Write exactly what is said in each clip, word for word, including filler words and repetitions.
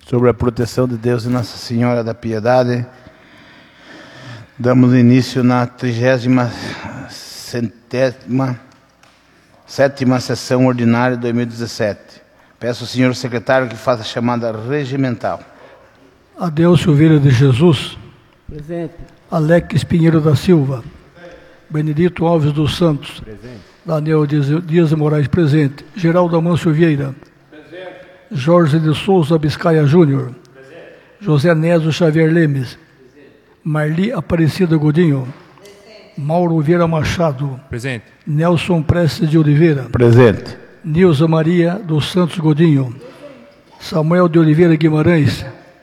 sobre a proteção de Deus e Nossa Senhora da Piedade, damos início na trigésima centésima sétima sessão ordinária de dois mil e dezessete. Peço ao senhor secretário que faça a chamada regimental. Adelcio Vieira de Jesus. Presente. Alex Pinheiro da Silva. Benedito Alves dos Santos. Presente. Daniel Dias, Dias de Moraes, presente. Geraldo Amâncio Vieira. Presente. Jorge de Souza Biscaia Júnior. Presente. José Nésio Xavier Lemes. Presente. Marli Aparecida Godinho. Presente. Mauro Vieira Machado. Presente. Nelson Prestes de Oliveira. Presente. Nilza Maria dos Santos Godinho. Presente. Samuel de Oliveira Guimarães.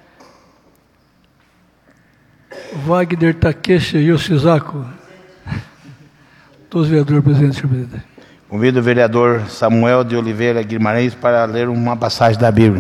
Wagner Takeshi Yoshizako. Todos os vereadores presentes, senhor presidente. Convido o vereador Samuel de Oliveira Guimarães para ler uma passagem da Bíblia.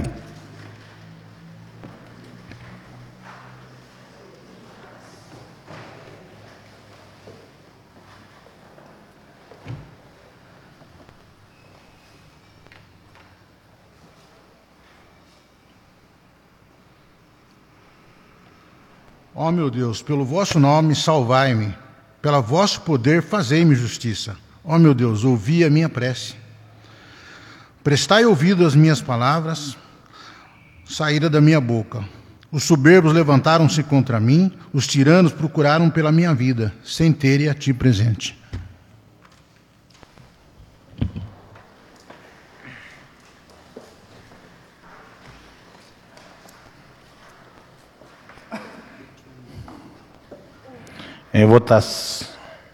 Ó meu Deus, pelo vosso nome salvai-me, pelo vosso poder fazei-me justiça. Ó meu Deus, ouvi a minha prece. Prestai ouvido às minhas palavras, saíram da minha boca. Os soberbos levantaram-se contra mim, os tiranos procuraram pela minha vida, sem terem a ti presente. Em votação.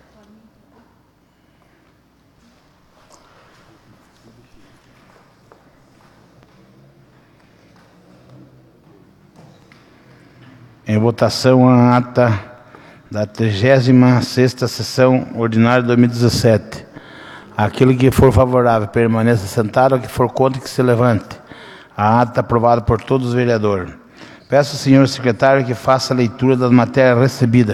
Em votação a ata da trigésima sexta sessão ordinária de dois mil e dezessete. Aquele que for favorável permaneça sentado, o que for contra que se levante. A ata aprovada por todos os vereadores. Peço ao senhor secretário que faça a leitura das matérias recebidas.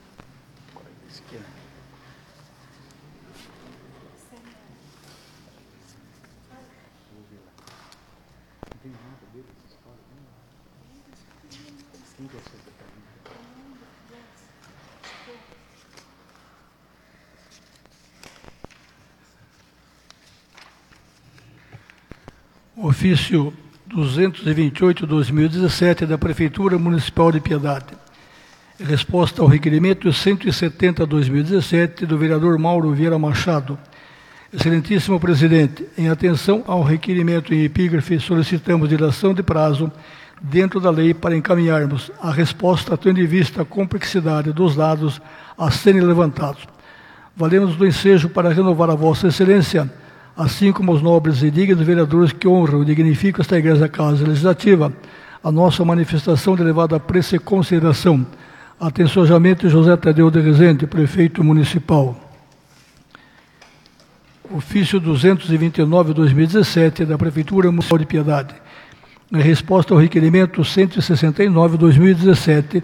Ofício duzentos e vinte e oito de dois mil e dezessete da Prefeitura Municipal de Piedade. Resposta ao requerimento cento e setenta de dois mil e dezessete do vereador Mauro Vieira Machado. Excelentíssimo presidente, em atenção ao requerimento em epígrafe, solicitamos dilação de prazo dentro da lei para encaminharmos a resposta, tendo em vista a complexidade dos dados a serem levantados. Valemos do ensejo para renovar a vossa excelência, assim como os nobres e dignos vereadores que honram e dignificam esta Igreja Casa Legislativa, a nossa manifestação de elevada apreço e consideração. Atenciosamente, José Tadeu de Rezende, Prefeito Municipal. Ofício duzentos e vinte e nove de dois mil e dezessete da Prefeitura Municipal de Piedade. Em resposta ao requerimento cento e sessenta e nove de dois mil e dezessete,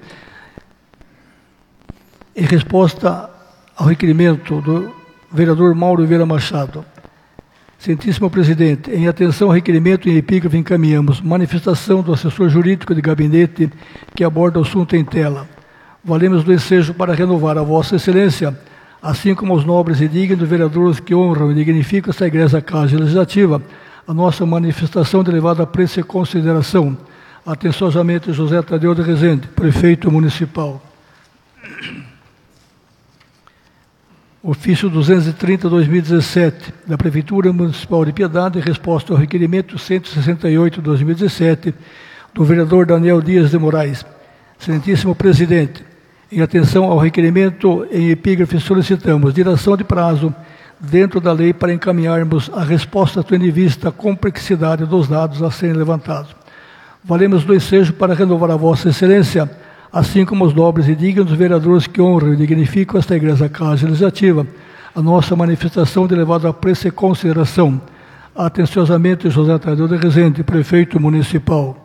em resposta ao requerimento do vereador Mauro Vieira Machado. Excelentíssimo presidente, em atenção ao requerimento em epígrafe encaminhamos manifestação do assessor jurídico de gabinete que aborda o assunto em tela. Valemos do ensejo para renovar a vossa excelência, assim como os nobres e dignos vereadores que honram e dignificam esta Igreja Casa Legislativa, a nossa manifestação de elevada apreço e consideração. Atenciosamente, José Tadeu de Rezende, Prefeito Municipal. Ofício duzentos e trinta de dois mil e dezessete da Prefeitura Municipal de Piedade, resposta ao requerimento cento e sessenta e oito de dois mil e dezessete do vereador Daniel Dias de Moraes. Excelentíssimo presidente, em atenção ao requerimento em epígrafe, solicitamos dilação de prazo dentro da lei para encaminharmos a resposta, tendo em vista a complexidade dos dados a serem levantados. Valemos do ensejo para renovar a vossa excelência, assim como os nobres e dignos vereadores que honram e dignificam esta Igreja Casa Legislativa, a nossa manifestação de elevado apreço e consideração. Atenciosamente, José Tadeu de Rezende, Prefeito Municipal.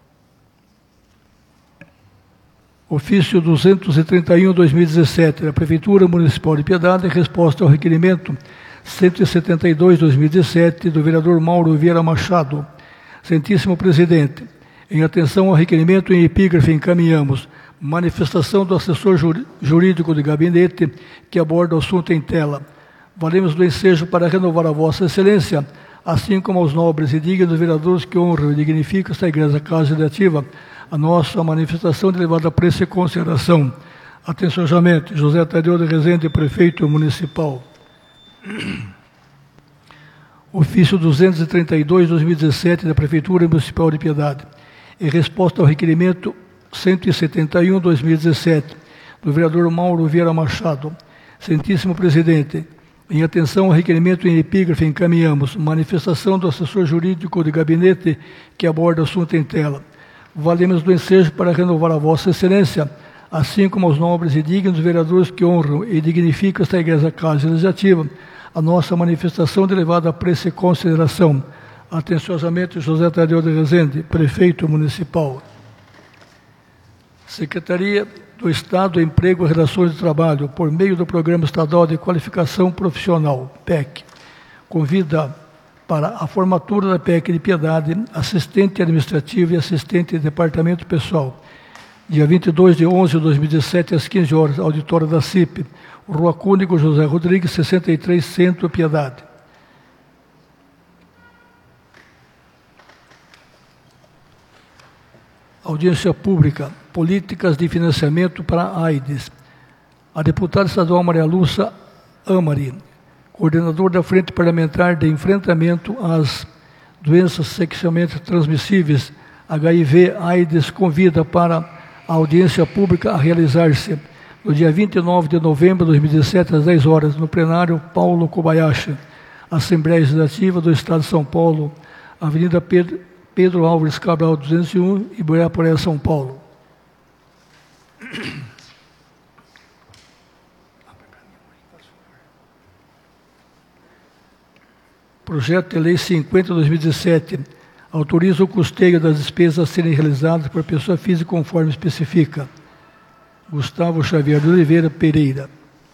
Ofício duzentos e trinta e um de dois mil e dezessete da Prefeitura Municipal de Piedade, resposta ao requerimento cento e setenta e dois de dois mil e dezessete do vereador Mauro Vieira Machado. Excelentíssimo presidente, Em atenção ao requerimento em epígrafe, encaminhamos manifestação do assessor jurídico do gabinete que aborda o assunto em tela. Valemos do ensejo para renovar a Vossa Excelência, assim como aos nobres e dignos vereadores que honram e dignificam esta Igreja Casa Legislativa, a nossa manifestação de elevado apreço e consideração. Atenciosamente, José Tadeu de Rezende, Prefeito Municipal. Ofício duzentos e trinta e dois, dois mil e dezessete, da Prefeitura Municipal de Piedade. Em resposta ao requerimento cento e setenta e um, dois mil e dezessete, do vereador Mauro Vieira Machado. Excelentíssimo Presidente, em atenção ao requerimento em epígrafe, encaminhamos manifestação do assessor jurídico de gabinete que aborda o assunto em tela. Valemos do ensejo para renovar a Vossa Excelência, assim como aos nobres e dignos vereadores que honram e dignificam esta Igreja Casa Legislativa, a nossa manifestação de elevado apreço e consideração. Atenciosamente, José Tadeu de Rezende, Prefeito Municipal. Secretaria do Estado, Emprego e Relações de Trabalho, por meio do Programa Estadual de Qualificação Profissional, P E C, convida para a formatura da P E C de Piedade, assistente administrativo e assistente de departamento pessoal, dia vinte e dois de onze de dois mil e dezessete, às quinze horas, auditório da C I P, Rua Cônigo José Rodrigues, sessenta e três, Centro, Piedade. Audiência pública, políticas de financiamento para a AIDS. A deputada estadual Maria Lúcia Amari, coordenador da Frente Parlamentar de Enfrentamento às Doenças Sexualmente Transmissíveis, H I V AIDS, convida para a audiência pública a realizar-se no dia vinte e nove de novembro de dois mil e dezessete, às dez horas, no plenário Paulo Kobayashi, Assembleia Legislativa do Estado de São Paulo, Avenida Pedro, Pedro Álvares Cabral, duzentos e um, Ibirapuera, São Paulo. Projeto de Lei cinquenta de dois mil e dezessete autoriza o custeio das despesas a serem realizadas por pessoa física conforme especifica. Gustavo Xavier de Oliveira Pereira.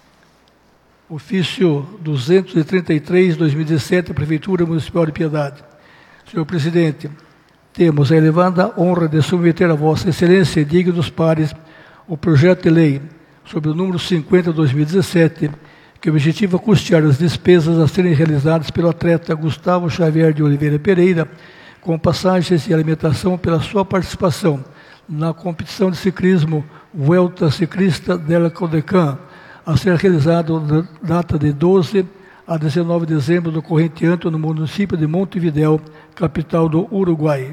Ofício duzentos e trinta e três de dois mil e dezessete, Prefeitura Municipal de Piedade. Senhor Presidente, temos a elevada honra de submeter a Vossa Excelência e dignos pares o projeto de lei sobre o número cinquenta de dois mil e dezessete, que objetiva custear as despesas a serem realizadas pelo atleta Gustavo Xavier de Oliveira Pereira, com passagens e alimentação pela sua participação na competição de ciclismo Vuelta Ciclista del Codecan, a ser realizado na data de doze a dezenove de dezembro do corrente ano no município de Montevidéu, capital do Uruguai.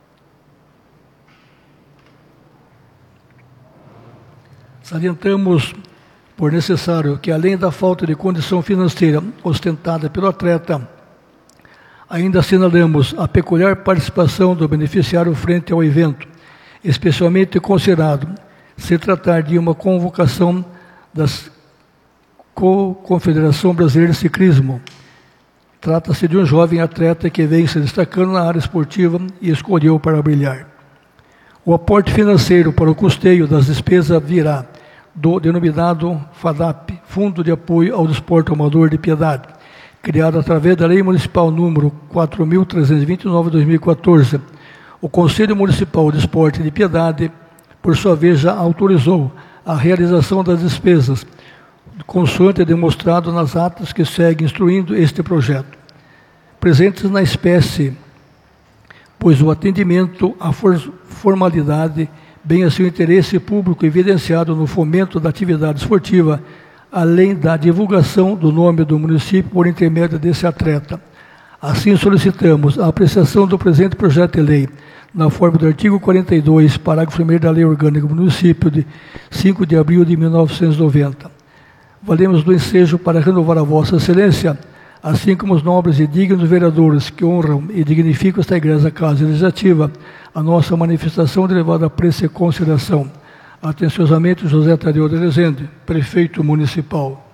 Salientamos, por necessário, que além da falta de condição financeira ostentada pelo atleta, ainda assinalamos a peculiar participação do beneficiário frente ao evento, especialmente considerado se tratar de uma convocação das Co-Confederação Brasileira de Ciclismo. Trata-se de um jovem atleta que vem se destacando na área esportiva e escolheu para brilhar. O aporte financeiro para o custeio das despesas virá do denominado FADAP, Fundo de Apoio ao Desporto Amador de Piedade, criado através da Lei Municipal número quatro mil trezentos e vinte e nove de dois mil e quatorze. O Conselho Municipal de Esporte de Piedade, por sua vez, já autorizou a realização das despesas, consoante é demonstrado nas atas que seguem instruindo este projeto. Presentes na espécie, pois o atendimento à formalidade, bem assim o interesse público evidenciado no fomento da atividade esportiva, além da divulgação do nome do município por intermédio desse atleta. Assim, solicitamos a apreciação do presente projeto de lei, na forma do artigo quarenta e dois, parágrafo primeiro da Lei Orgânica do Município, de cinco de abril de mil novecentos e noventa. Valemos do ensejo para renovar a Vossa Excelência, assim como os nobres e dignos vereadores que honram e dignificam esta Igreja Casa Legislativa, a nossa manifestação de elevado apreço e consideração. Atenciosamente, José Tadeu de Rezende, Prefeito Municipal.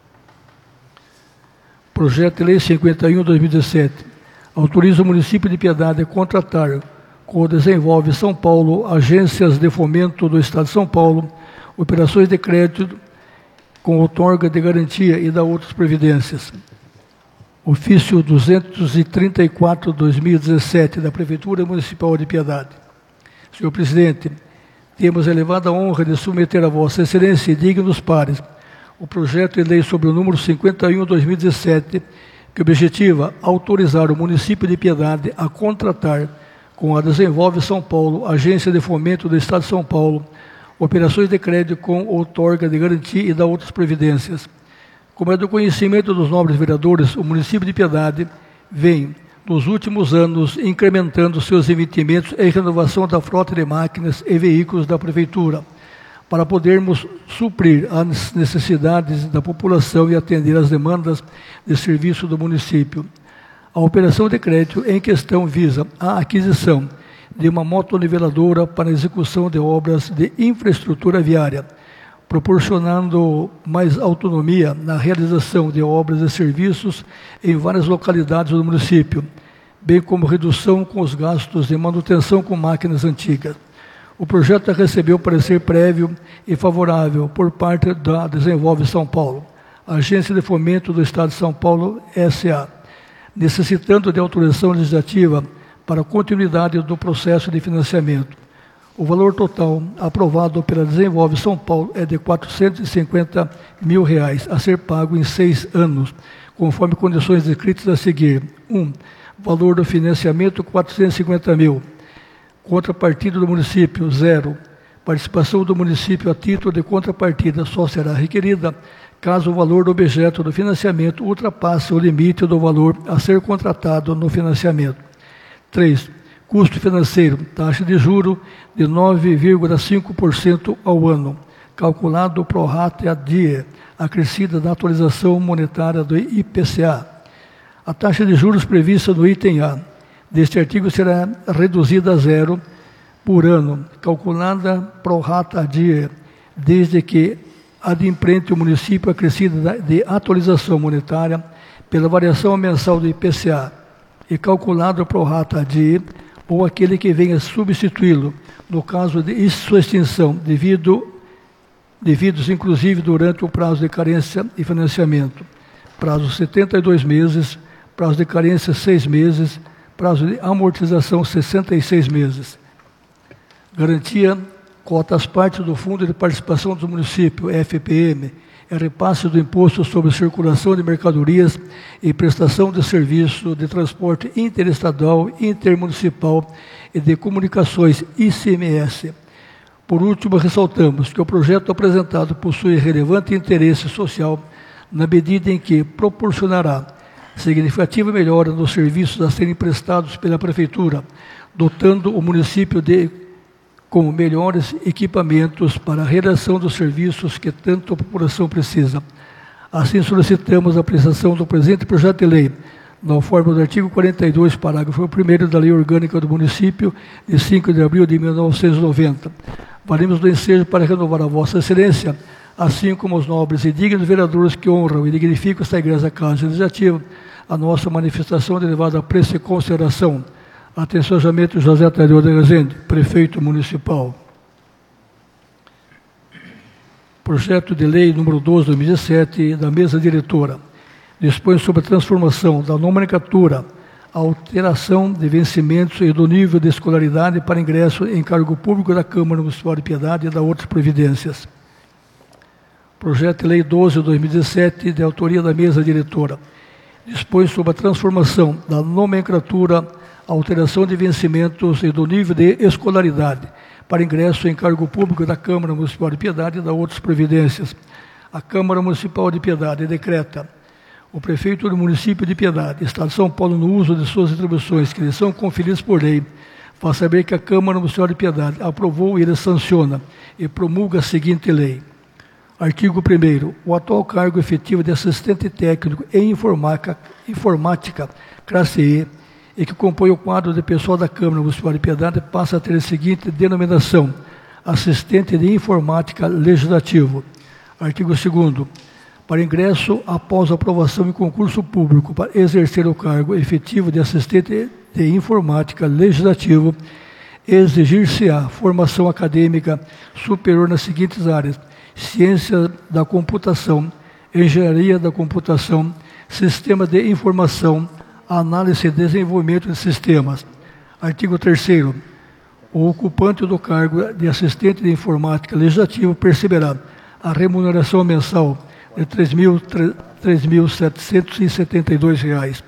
Projeto de Lei cinquenta e um de dois mil e dezessete autoriza o município de Piedade a contratar, com o Desenvolve São Paulo, agências de fomento do Estado de São Paulo, operações de crédito com outorga de garantia e da outras previdências. Ofício duzentos e trinta e quatro de dois mil e dezessete da Prefeitura Municipal de Piedade. Senhor presidente, temos a elevada honra de submeter a Vossa Excelência e dignos pares o projeto de lei sobre o número cinquenta e um, dois mil e dezessete, que objetiva autorizar o município de Piedade a contratar com a Desenvolve São Paulo, Agência de Fomento do Estado de São Paulo, operações de crédito com outorga de garantia e da outras providências. Como é do conhecimento dos nobres vereadores, o município de Piedade vem, nos últimos anos, incrementando seus investimentos em renovação da frota de máquinas e veículos da Prefeitura, para podermos suprir as necessidades da população e atender às demandas de serviço do município. A operação de crédito em questão visa a aquisição de uma motoniveladora para execução de obras de infraestrutura viária, proporcionando mais autonomia na realização de obras e serviços em várias localidades do município, bem como redução com os gastos de manutenção com máquinas antigas. O projeto recebeu parecer prévio e favorável por parte da Desenvolve São Paulo, Agência de Fomento do Estado de São Paulo, S A, necessitando de autorização legislativa para a continuidade do processo de financiamento. O valor total aprovado pela Desenvolve São Paulo é de quatrocentos e cinquenta mil reais, a ser pago em seis anos, conforme condições descritas a seguir. um. Valor do financiamento, quatrocentos e cinquenta mil. Contrapartida do município, zero. Participação do município a título de contrapartida só será requerida caso o valor do objeto do financiamento ultrapasse o limite do valor a ser contratado no financiamento. três. Custo financeiro, taxa de juro de nove vírgula cinco por cento ao ano, calculado pro rata die, acrescida da atualização monetária do I P C A. A taxa de juros prevista no item A deste artigo será reduzida a zero por ano, calculada pro rata die, desde que adimplente o município acrescida de atualização monetária pela variação mensal do I P C A e calculado pro rata die, ou aquele que venha substituí-lo, no caso de sua extinção, devido, devidos inclusive durante o prazo de carência e financiamento. Prazo setenta e dois meses, prazo de carência seis meses, prazo de amortização sessenta e seis meses. Garantia, cotas partes do Fundo de Participação do Município, F P M, é repasse do Imposto sobre Circulação de Mercadorias e prestação de serviço de transporte interestadual, intermunicipal e de comunicações, I C M S. Por último, ressaltamos que o projeto apresentado possui relevante interesse social na medida em que proporcionará significativa melhora nos serviços a serem prestados pela Prefeitura, dotando o município de com melhores equipamentos para a realização dos serviços que tanto a população precisa. Assim, solicitamos a apreciação do presente projeto de lei, na forma do artigo quarenta e dois, parágrafo primeiro da Lei Orgânica do Município, de cinco de abril de mil novecentos e noventa. Valemos do ensejo para renovar a Vossa Excelência, assim como os nobres e dignos vereadores que honram e dignificam esta Igreja Casa Legislativa, a nossa manifestação de elevada apreço e consideração. Atenciosamente, José Tadeu de Rezende, Prefeito Municipal. Projeto de Lei número doze, dois mil e dezessete, da Mesa Diretora. Dispõe sobre a transformação da nomenclatura, alteração de vencimentos e do nível de escolaridade para ingresso em cargo público da Câmara Municipal de Piedade e da outras providências. Projeto de Lei doze, dois mil e dezessete, de autoria da Mesa Diretora. Dispõe sobre a transformação da nomenclatura, alteração de vencimentos e do nível de escolaridade para ingresso em cargo público da Câmara Municipal de Piedade e da outras providências. A Câmara Municipal de Piedade decreta: o prefeito do município de Piedade, Estado de São Paulo, no uso de suas atribuições que lhe são conferidas por lei, faz saber que a Câmara Municipal de Piedade aprovou e ele sanciona e promulga a seguinte lei. Artigo primeiro. O atual cargo efetivo de assistente técnico em informática, informática classe E, e que compõe o quadro de pessoal da Câmara Municipal de Piedade, passa a ter a seguinte denominação: assistente de informática legislativo. Artigo segundo. Para ingresso após aprovação em concurso público para exercer o cargo efetivo de assistente de informática legislativo, exigir-se-á formação acadêmica superior nas seguintes áreas: ciência da computação, engenharia da computação, sistema de informação, análise e desenvolvimento de sistemas. Artigo terceiro. o ocupante do cargo de assistente de informática legislativo perceberá a remuneração mensal de três mil setecentos e setenta e dois reais.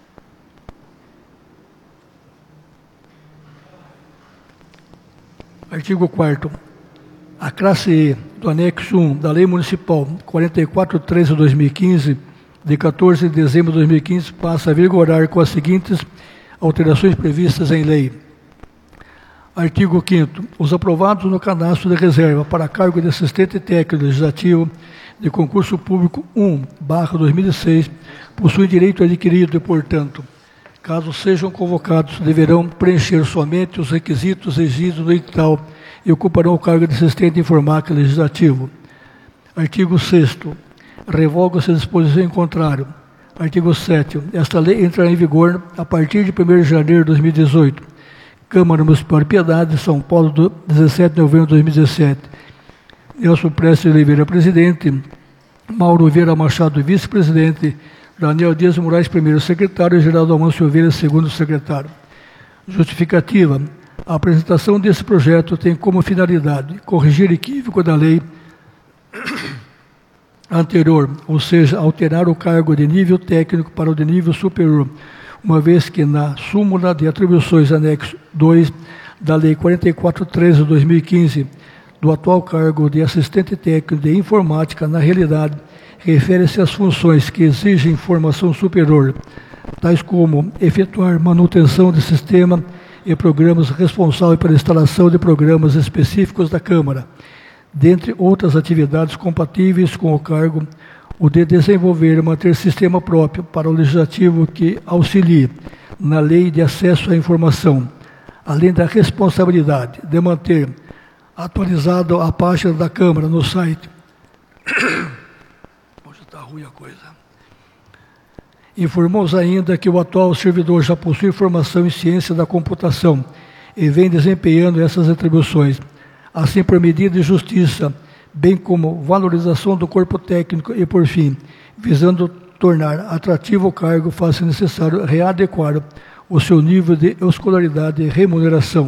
Artigo quarto. A classe E do anexo um da Lei Municipal quarenta e quatro traço treze de dois mil e quinze, de quatorze de dezembro de dois mil e quinze, passa a vigorar com as seguintes alterações previstas em lei. Artigo quinto. Os aprovados no cadastro de reserva para cargo de assistente técnico legislativo de concurso público um barra dois mil e seis possuem direito adquirido e, portanto, caso sejam convocados, deverão preencher somente os requisitos exigidos no edital e ocuparão o cargo de assistente de informática legislativo. Artigo sexto. Revoga-se a disposição em contrário. Artigo sétimo. Esta lei entrará em vigor a partir de primeiro de janeiro de dois mil e dezoito. Câmara Municipal de Piedade, São Paulo, do dezessete de novembro de dois mil e dezessete. Nelson Prestes Oliveira, presidente. Mauro Vieira Machado, vice-presidente. Daniel Dias Moraes, primeiro secretário. E Geraldo Amâncio Silveira, segundo secretário. Justificativa. A apresentação desse projeto tem como finalidade corrigir equívoco da lei anterior, ou seja, alterar o cargo de nível técnico para o de nível superior, uma vez que na súmula de atribuições anexo dois da Lei quarenta e quatro traço treze de dois mil e quinze, do atual cargo de assistente técnico de informática, na realidade, refere-se às funções que exigem formação superior, tais como efetuar manutenção de sistema e programas responsáveis pela instalação de programas específicos da Câmara, dentre outras atividades compatíveis com o cargo, o de desenvolver e manter sistema próprio para o Legislativo que auxilie na Lei de Acesso à Informação, além da responsabilidade de manter atualizada a página da Câmara no site. Hoje está ruim a coisa. Informou-os ainda que o atual servidor já possui formação em ciência da computação e vem desempenhando essas atribuições, assim por medida de justiça, bem como valorização do corpo técnico e, por fim, visando tornar atrativo o cargo, faz-se necessário readequar o seu nível de escolaridade e remuneração.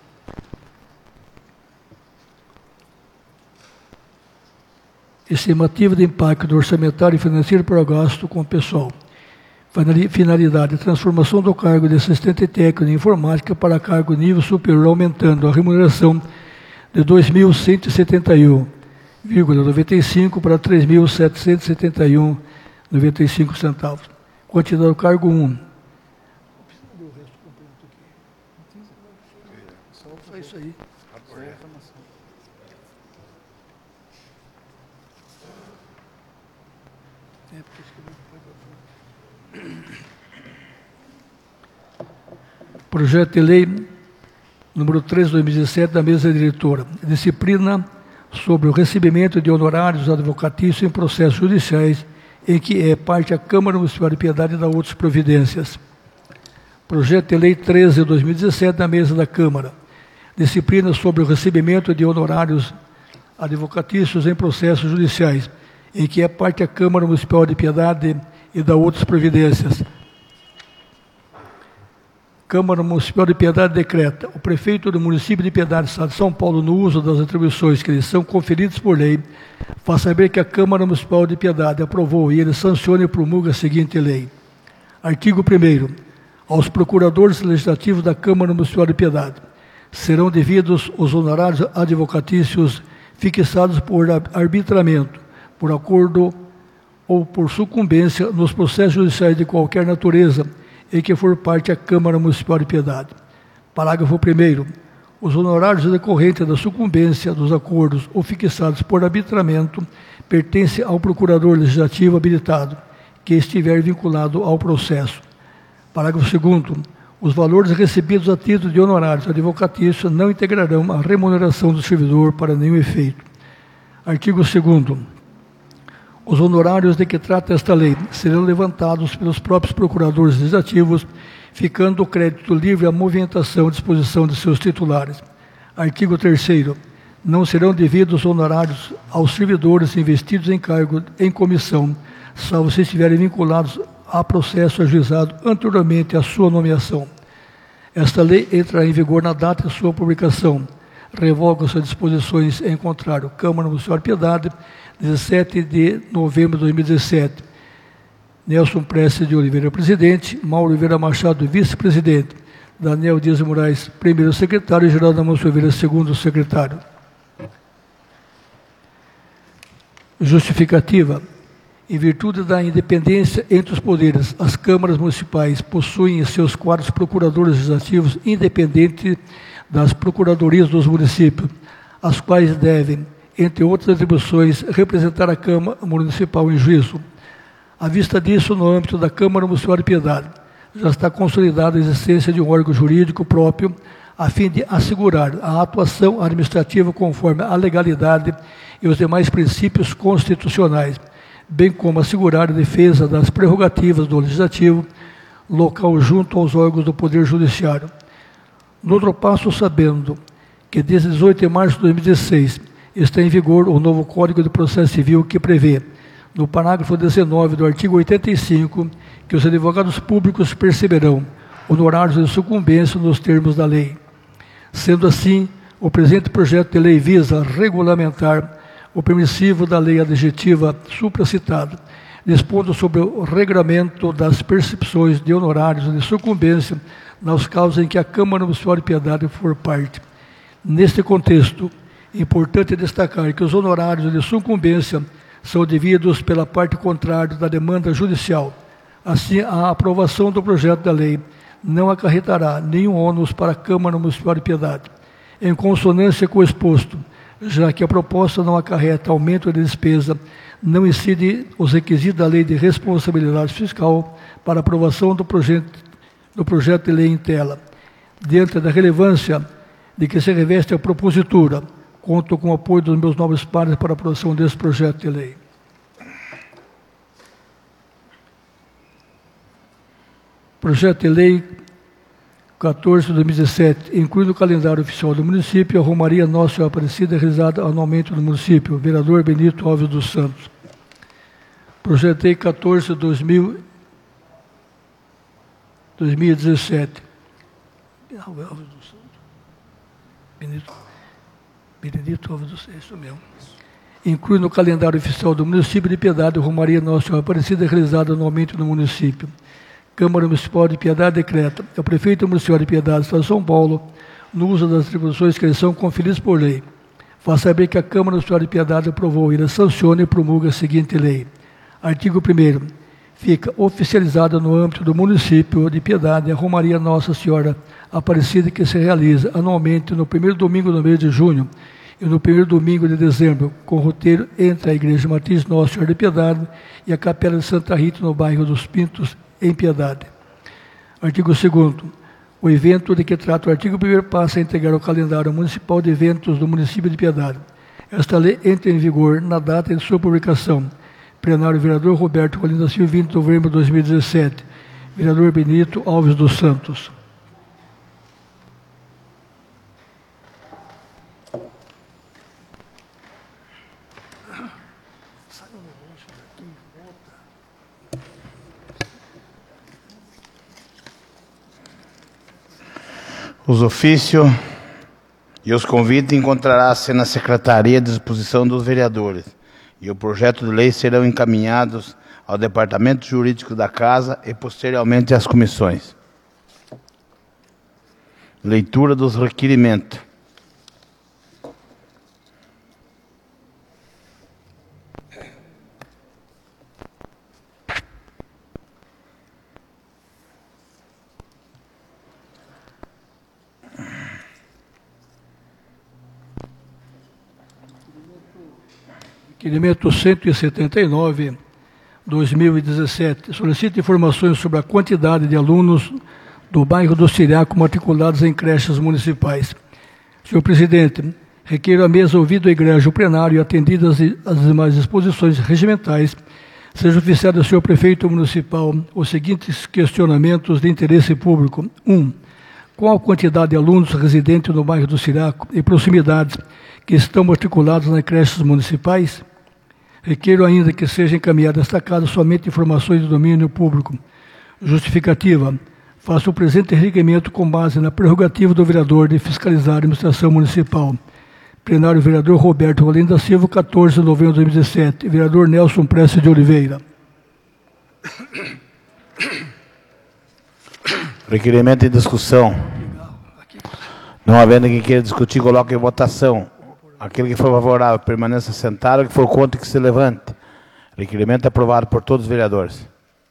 Estimativa de impacto orçamentário e financeiro para o gasto com o pessoal. Finalidade: transformação do cargo de assistente técnico de informática para cargo nível superior, aumentando a remuneração de dois mil cento e setenta e um vírgula noventa e cinco para três mil setecentos e setenta e um vírgula noventa e cinco centavos. Quantidade do cargo um. Só isso aí. Projeto de lei número três de dois mil e dezessete da mesa diretora. Disciplina sobre o recebimento de honorários advocatícios em processos judiciais em que é parte a Câmara Municipal de Piedade e dá outras providências. Projeto de lei treze de dois mil e dezessete da mesa da Câmara. Disciplina sobre o recebimento de honorários advocatícios em processos judiciais em que é parte a Câmara Municipal de Piedade e dá outras providências. Câmara Municipal de Piedade decreta: o prefeito do município de Piedade, Estado de São Paulo, no uso das atribuições que lhe são conferidas por lei, faz saber que a Câmara Municipal de Piedade aprovou e ele sanciona e promulga a seguinte lei. Artigo primeiro. Aos procuradores legislativos da Câmara Municipal de Piedade serão devidos os honorários advocatícios fixados por arbitramento, por acordo ou por sucumbência nos processos judiciais de qualquer natureza em que for parte a Câmara Municipal de Piedade. Parágrafo primeiro. Os honorários decorrentes da sucumbência dos acordos ou fixados por arbitramento pertencem ao procurador legislativo habilitado, que estiver vinculado ao processo. Parágrafo segundo. Os valores recebidos a título de honorários advocatícios não integrarão a remuneração do servidor para nenhum efeito. Artigo segundo. Os honorários de que trata esta lei serão levantados pelos próprios procuradores legislativos, ficando o crédito livre à movimentação à disposição de seus titulares. Artigo terceiro. Não serão devidos honorários aos servidores investidos em cargo em comissão, salvo se estiverem vinculados a processo ajuizado anteriormente à sua nomeação. Esta lei entrará em vigor na data de sua publicação. Revogam-se as disposições em contrário. Câmara Municipal de Piedade, dezessete de novembro de dois mil e dezessete. Nelson Prestes de Oliveira, presidente. Mauro Oliveira Machado, vice-presidente. Daniel Dias de Moraes, primeiro secretário. E Geraldo Amancio Oliveira, segundo secretário. Justificativa. Em virtude da independência entre os poderes, as câmaras municipais possuem em seus quadros procuradores legislativos independentes das procuradorias dos municípios, as quais devem, entre outras atribuições, representar a Câmara Municipal em juízo. À vista disso, no âmbito da Câmara Municipal de Piedade, já está consolidada a existência de um órgão jurídico próprio, a fim de assegurar a atuação administrativa conforme a legalidade e os demais princípios constitucionais, bem como assegurar a defesa das prerrogativas do Legislativo local junto aos órgãos do Poder Judiciário. No outro passo, sabendo que desde dezoito de março de dois mil e dezesseis está em vigor o novo Código de Processo Civil que prevê, no parágrafo dezenove do artigo oitenta e cinco, que os advogados públicos perceberão honorários de sucumbência nos termos da lei. Sendo assim, o presente projeto de lei visa regulamentar o permissivo da lei adjetiva supracitada, dispondo sobre o regramento das percepções de honorários de sucumbência nos casos em que a Câmara Municipal de Piedade for parte. Neste contexto, é importante destacar que os honorários de sucumbência são devidos pela parte contrária da demanda judicial. Assim, a aprovação do projeto da lei não acarretará nenhum ônus para a Câmara Municipal de Piedade. Em consonância com o exposto, já que a proposta não acarreta aumento de despesa, não incide os requisitos da Lei de Responsabilidade Fiscal para aprovação do projeto, do projeto de lei em tela. Diante da relevância de que se reveste a propositura, conto com o apoio dos meus nobres pares para a aprovação desse projeto de lei. Projeto de Lei quatorze de dois mil e dezessete, inclui no calendário oficial do município a Romaria Nossa Senhora Aparecida, realizada anualmente no município. Vereador Benito Alves dos Santos. Projeto de Lei quatorze de dois mil e dezessete. Alves dos Santos. Benito, Benedito Alves dos Santos, é isso mesmo. Inclui no calendário oficial do município de Piedade a Romaria Nossa Senhora Aparecida, realizada anualmente no município. Câmara Municipal de Piedade decreta ao Prefeito Municipal de Piedade, Estado de São Paulo, no uso das atribuições que lhes são conferidas por lei. Faz saber que a Câmara Municipal de Piedade aprovou e sanciona e promulga a seguinte lei. Artigo primeiro. Fica oficializada no âmbito do município de Piedade a Romaria Nossa Senhora Aparecida, que se realiza anualmente no primeiro domingo do mês de junho e no primeiro domingo de dezembro, com roteiro entre a Igreja Matriz Nossa Senhora de Piedade e a Capela de Santa Rita, no bairro dos Pintos, em Piedade. Artigo segundo. O evento de que trata o artigo primeiro passa a integrar o calendário municipal de eventos do município de Piedade. Esta lei entra em vigor na data de sua publicação. Plenário Vereador Roberto Colim da Silva, vinte de novembro de dois mil e dezessete. Vereador Benito Alves dos Santos. Os ofícios e os convites encontrará-se na Secretaria à disposição dos vereadores, e o projeto de lei serão encaminhados ao Departamento Jurídico da Casa e posteriormente às comissões. Leitura dos requerimentos. Requerimento cento e setenta e nove, dois mil e dezessete, solicita informações sobre a quantidade de alunos do bairro do Siriaco matriculados em creches municipais. Senhor presidente, requeiro a mesa ouvido o egrégio plenário e atendidas as demais disposições regimentais, seja oficiado ao senhor prefeito municipal os seguintes questionamentos de interesse público. um. Qual a quantidade de alunos residentes no bairro do Siriaco e proximidades que estão matriculados nas creches municipais? Requeiro ainda que seja encaminhada esta casa somente informações de domínio público. Justificativa. faço o presente requerimento com base na prerrogativa do vereador de fiscalizar a administração municipal. Plenário, vereador Roberto Valim da Silva, quatorze de novembro de dois mil e dezessete. Vereador Nelson Prestes de Oliveira. Requerimento em discussão. Não havendo quem queira discutir, coloque em votação. Aquele que for favorável, permaneça sentado. O que for contra, que se levante. Requerimento aprovado por todos os vereadores.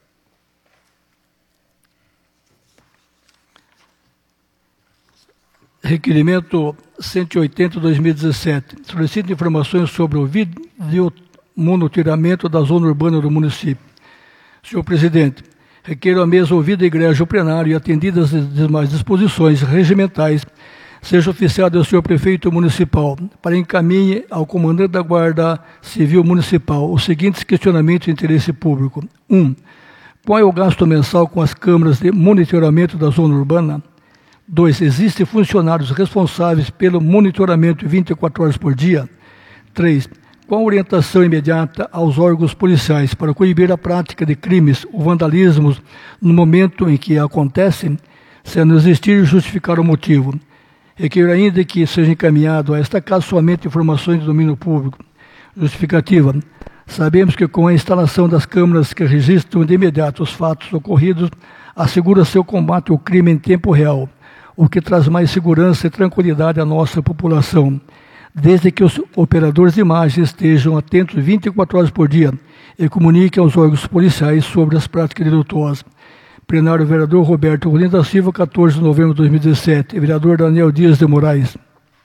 Requerimento cento e oitenta de dois mil e dezessete. Solicita informações sobre o videomonitoramento da zona urbana do município. Senhor presidente, requeiro a mesa ouvida a igreja o plenário e atendidas as demais disposições regimentais, seja oficiado ao senhor prefeito municipal para encaminhe ao comandante da Guarda Civil Municipal os seguintes questionamentos de interesse público. um. Qual é o gasto mensal com as câmaras de monitoramento da zona urbana? dois. Existem funcionários responsáveis pelo monitoramento vinte e quatro horas por dia? três. Qual a orientação imediata aos órgãos policiais para coibir a prática de crimes ou vandalismos no momento em que acontecem, se não existir e justificar o motivo? Requer ainda que seja encaminhado a esta casa somente informações de domínio público. Justificativa. Sabemos que com a instalação das câmaras que registram de imediato os fatos ocorridos, assegura-se o combate ao crime em tempo real, o que traz mais segurança e tranquilidade à nossa população, desde que os operadores de imagem estejam atentos vinte e quatro horas por dia e comuniquem aos órgãos policiais sobre as práticas delituosas. Plenário, vereador Roberto Valim da Silva, quatorze de novembro de dois mil e dezessete. Vereador Daniel Dias de Moraes.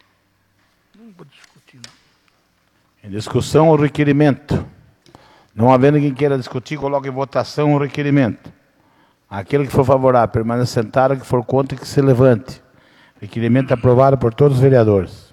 Em discussão, o requerimento. Não havendo quem queira discutir, coloque em votação o requerimento. Aquele que for favorável, permaneça sentado. Que for contra, que se levante. Requerimento aprovado por todos os vereadores.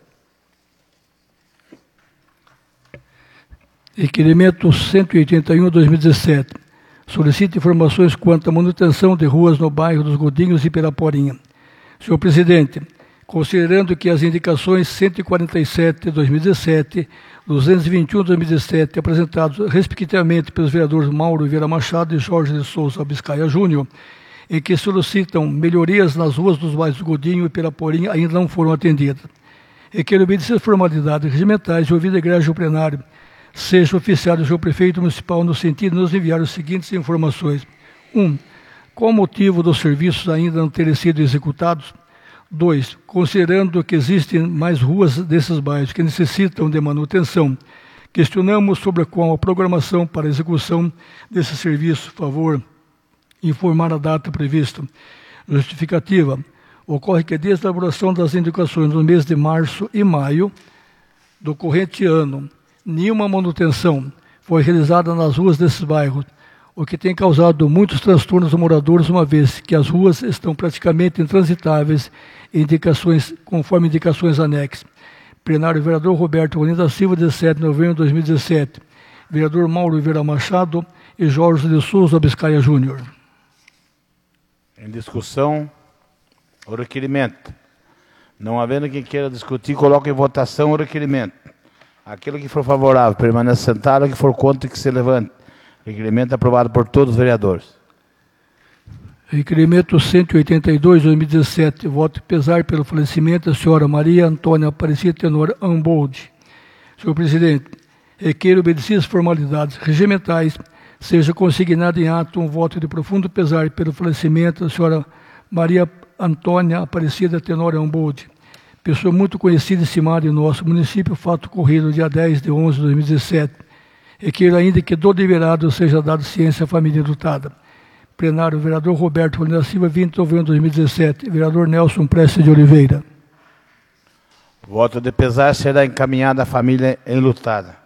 Requerimento cento e oitenta e um de dois mil e dezessete. Solicita informações quanto à manutenção de ruas no bairro dos Godinhos e Piraporinha. Senhor presidente, considerando que as indicações cento e quarenta e sete de dois mil e dezessete, duzentos e vinte e um de dois mil e dezessete, apresentados respectivamente pelos vereadores Mauro Vieira Machado e Jorge de Souza Biscaia Júnior, em que solicitam melhorias nas ruas dos bairros Godinho e Piraporinha, ainda não foram atendidas. Requer obedecer formalidades regimentais e ouvida a igreja o plenário, seja oficiado o senhor prefeito municipal no sentido de nos enviar as seguintes informações. um. Qual o motivo dos serviços ainda não terem sido executados? dois. Considerando que existem mais ruas desses bairros que necessitam de manutenção, questionamos sobre qual a programação para a execução desse serviço. Por favor, informar a data prevista. Justificativa. Ocorre que desde a elaboração das indicações no mês de março e maio do corrente ano, nenhuma manutenção foi realizada nas ruas desses bairros, o que tem causado muitos transtornos aos moradores, uma vez que as ruas estão praticamente intransitáveis, indicações, conforme indicações anexas. Plenário, vereador Roberto Valim da Silva, dezessete de novembro de dois mil e dezessete. Vereador Mauro Vieira Machado e Jorge de Souza Biscaia Júnior. Em discussão, o requerimento. Não havendo quem queira discutir, coloque em votação o requerimento. Aquele que for favorável, permaneça sentado. Que for contra, que se levante. Requerimento aprovado por todos os vereadores. Requerimento cento e oitenta e dois de dois mil e dezessete. Voto pesar pelo falecimento da senhora Maria Antônia Aparecida Tenor Amboldi. Senhor presidente, requer obedecer as formalidades regimentais, seja consignado em ato um voto de profundo pesar pelo falecimento da senhora Maria Antônia Aparecida Tenor Amboldi, pessoa muito conhecida e estimada em nosso município, fato ocorrido no dia dez de onze de dois mil e dezessete. Requer ainda que do deliberado seja dado ciência à família enlutada. Plenário, vereador Roberto Valim da Silva, vinte de novembro de dois mil e dezessete. Vereador Nelson Prestes de Oliveira. Voto de pesar será encaminhado à família enlutada.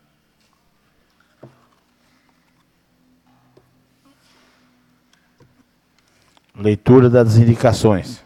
Leitura das indicações.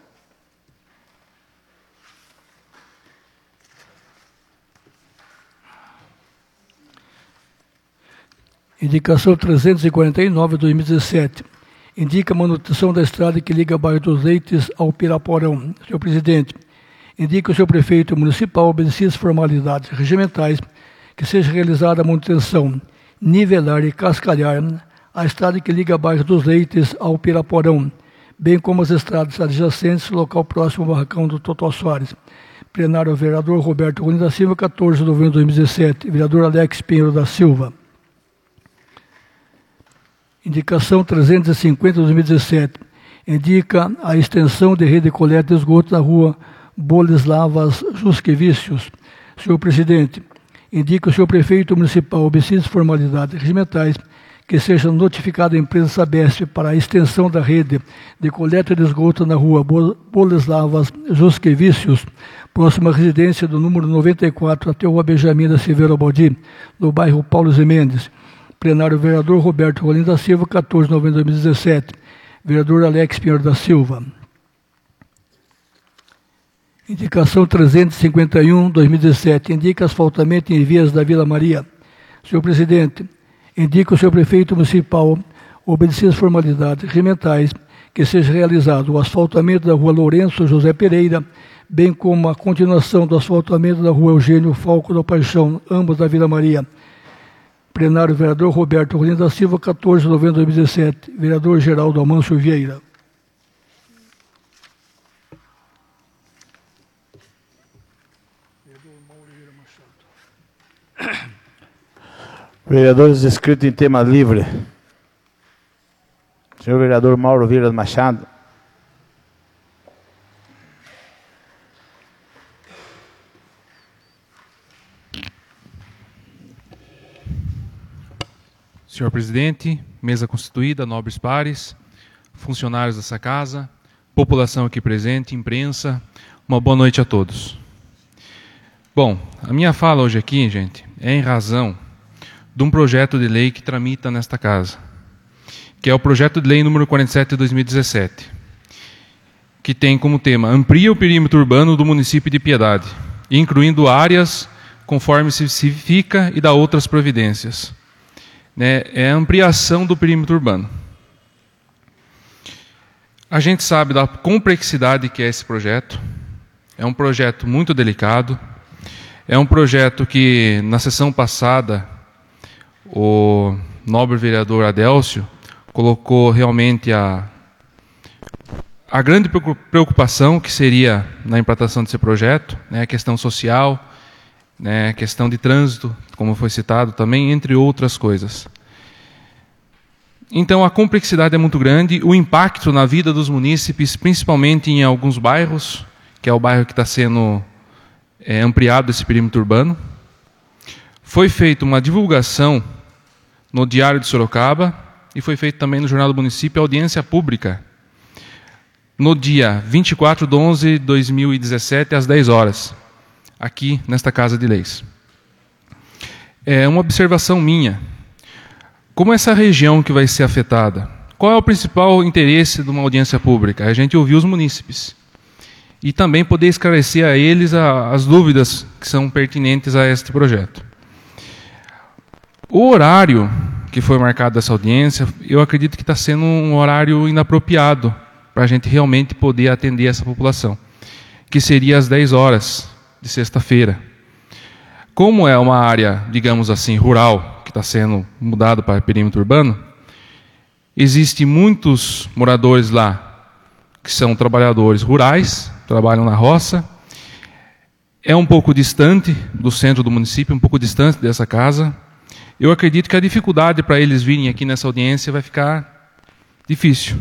Indicação trezentos e quarenta e nove de dois mil e dezessete. Indica a manutenção da estrada que liga o bairro dos Leites ao Piraporão. Senhor presidente, indica o senhor prefeito municipal obedecer as formalidades regimentais que seja realizada a manutenção, nivelar e cascalhar a estrada que liga o bairro dos Leites ao Piraporão, bem como as estradas adjacentes, local próximo ao barracão do Totó Soares. Plenário, vereador Roberto Rolim da Silva, quatorze de novembro de dois mil e dezessete. Vereador Alex Pinheiro da Silva. Indicação trezentos e cinquenta de dois mil e dezessete. Indica a extensão de rede de coleta de esgoto na rua Boleslavas Jusquevicius. Senhor presidente, indica o senhor prefeito municipal, obedecidas formalidades regimentais, que seja notificada a empresa Sabesp para a extensão da rede de coleta de esgoto na rua Boleslavas Jusquevicius, próxima à residência do número noventa e quatro, até o Benjamin da Silveira Baldi, no bairro Paulo Zé Mendes. Plenário, vereador Roberto Rolim da Silva, quatorze de novembro de dois mil e dezessete. Vereador Alex Pinheiro da Silva. Indicação trezentos e cinquenta e um de dois mil e dezessete. Indica asfaltamento em vias da Vila Maria. Senhor presidente, indica o senhor prefeito municipal, obedecidas as formalidades regimentais, que seja realizado o asfaltamento da rua Lourenço José Pereira, bem como a continuação do asfaltamento da rua Eugênio Falco da Paixão, ambos da Vila Maria. Plenário, vereador Roberto Rolim da Silva, quatorze de novembro de dois mil e dezessete. Vereador Geraldo Amâncio Vieira. Vereadores inscritos em tema livre. Senhor vereador Mauro Vieira Machado. Senhor presidente, mesa constituída, nobres pares, funcionários dessa casa, população aqui presente, imprensa, uma boa noite a todos. Bom, a minha fala hoje aqui, gente, é em razão de um projeto de lei que tramita nesta casa, que é o projeto de lei número quarenta e sete de dois mil e dezessete, que tem como tema amplia o perímetro urbano do município de Piedade, incluindo áreas conforme se especifica e dá outras providências. Né, é a ampliação do perímetro urbano. A gente sabe da complexidade que é esse projeto. É um projeto muito delicado. É um projeto que, na sessão passada, o nobre vereador Adélcio colocou realmente a, a grande preocupação que seria na implantação desse projeto, né, a questão social, né, a questão de trânsito, como foi citado também, entre outras coisas. Então, a complexidade é muito grande, o impacto na vida dos munícipes, principalmente em alguns bairros, que é o bairro que está sendo é, ampliado esse perímetro urbano. Foi feita uma divulgação no Diário de Sorocaba e foi feita também no Jornal do Município audiência pública, no dia vinte e quatro de onze de dois mil e dezessete, às dez horas, aqui nesta Casa de Leis. É uma observação minha. Como essa região que vai ser afetada? Qual é o principal interesse de uma audiência pública? A gente ouvir os munícipes. E também poder esclarecer a eles a, as dúvidas que são pertinentes a este projeto. O horário que foi marcado dessa audiência, eu acredito que está sendo um horário inapropriado para a gente realmente poder atender essa população, que seria às dez horas de sexta-feira. Como é uma área, digamos assim, rural, que está sendo mudado para perímetro urbano, existem muitos moradores lá que são trabalhadores rurais, trabalham na roça, é um pouco distante do centro do município, um pouco distante dessa casa. Eu acredito que a dificuldade para eles virem aqui nessa audiência vai ficar difícil.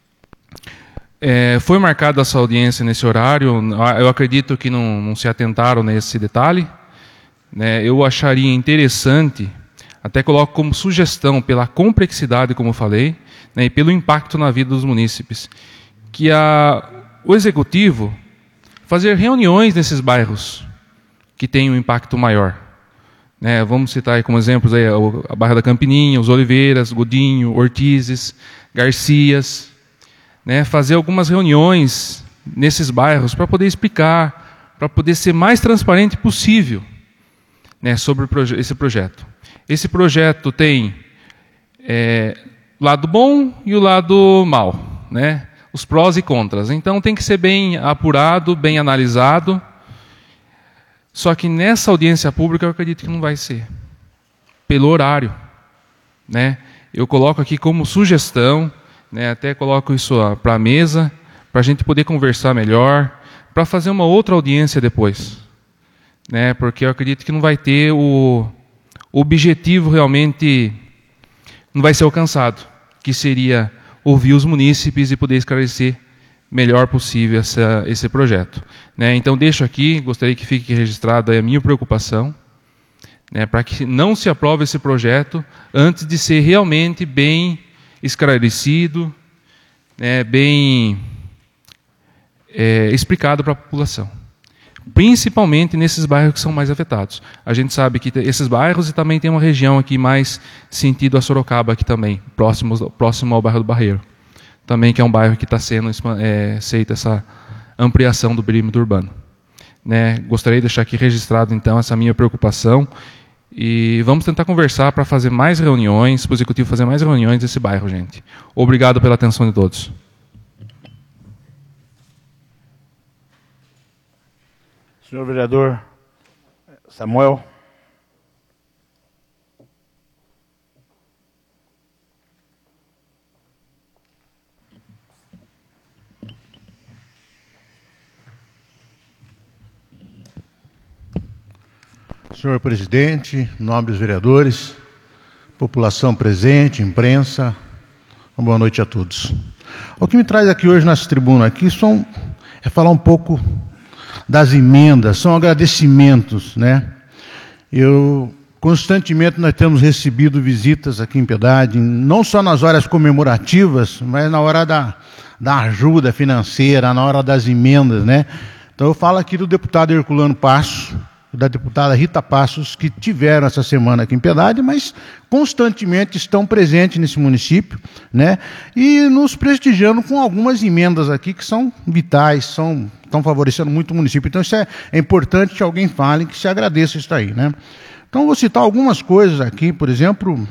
É, foi marcada essa audiência nesse horário, eu acredito que não, não se atentaram nesse detalhe. Né, eu acharia interessante, até coloco como sugestão, pela complexidade, como eu falei, né, e pelo impacto na vida dos munícipes, que a, o Executivo fazer reuniões nesses bairros que têm um impacto maior. Né, vamos citar aí como exemplos aí, a Barra da Campininha, os Oliveiras, Godinho, Ortizes, Garcias, né, fazer algumas reuniões nesses bairros para poder explicar, para poder ser mais transparente possível, né, sobre o proje- esse projeto. Esse projeto tem é, lado bom e o lado mal, né, os prós e contras. Então tem que ser bem apurado, bem analisado. Só que nessa audiência pública eu acredito que não vai ser, pelo horário. Né? Eu coloco aqui como sugestão, né, até coloco isso para a mesa, para a gente poder conversar melhor, para fazer uma outra audiência depois. Né, porque eu acredito que não vai ter o, o objetivo realmente, não vai ser alcançado, que seria ouvir os munícipes e poder esclarecer melhor possível essa, esse projeto. Né, então deixo aqui, gostaria que fique registrada a minha preocupação, né, para que não se aprove esse projeto antes de ser realmente bem esclarecido, né, bem é, explicado para a população. Principalmente nesses bairros que são mais afetados. A gente sabe que esses bairros, e também tem uma região aqui mais sentido a Sorocaba, aqui também, próximo, próximo ao bairro do Barreiro. Também que é um bairro que está sendo é, feita essa ampliação do perímetro urbano. Né, gostaria de deixar aqui registrado, então, essa minha preocupação. E vamos tentar conversar para fazer mais reuniões, para o Executivo fazer mais reuniões nesse bairro, gente. Obrigado pela atenção de todos. Senhor vereador Samuel. Senhor presidente, nobres vereadores, população presente, imprensa, uma boa noite a todos. O que me traz aqui hoje nessa tribuna aqui são, é falar um pouco das emendas, são agradecimentos, né? Eu, constantemente nós temos recebido visitas aqui em Piedade, não só nas horas comemorativas, mas na hora da, da ajuda financeira, na hora das emendas, né? Então eu falo aqui do deputado Herculano Passos, da deputada Rita Passos, que tiveram essa semana aqui em Piedade, mas constantemente estão presentes nesse município, né? E nos prestigiando com algumas emendas aqui que são vitais, são, estão favorecendo muito o município. Então isso é, é importante que alguém fale, que se agradeça isso aí, né? Então vou citar algumas coisas aqui, por exemplo,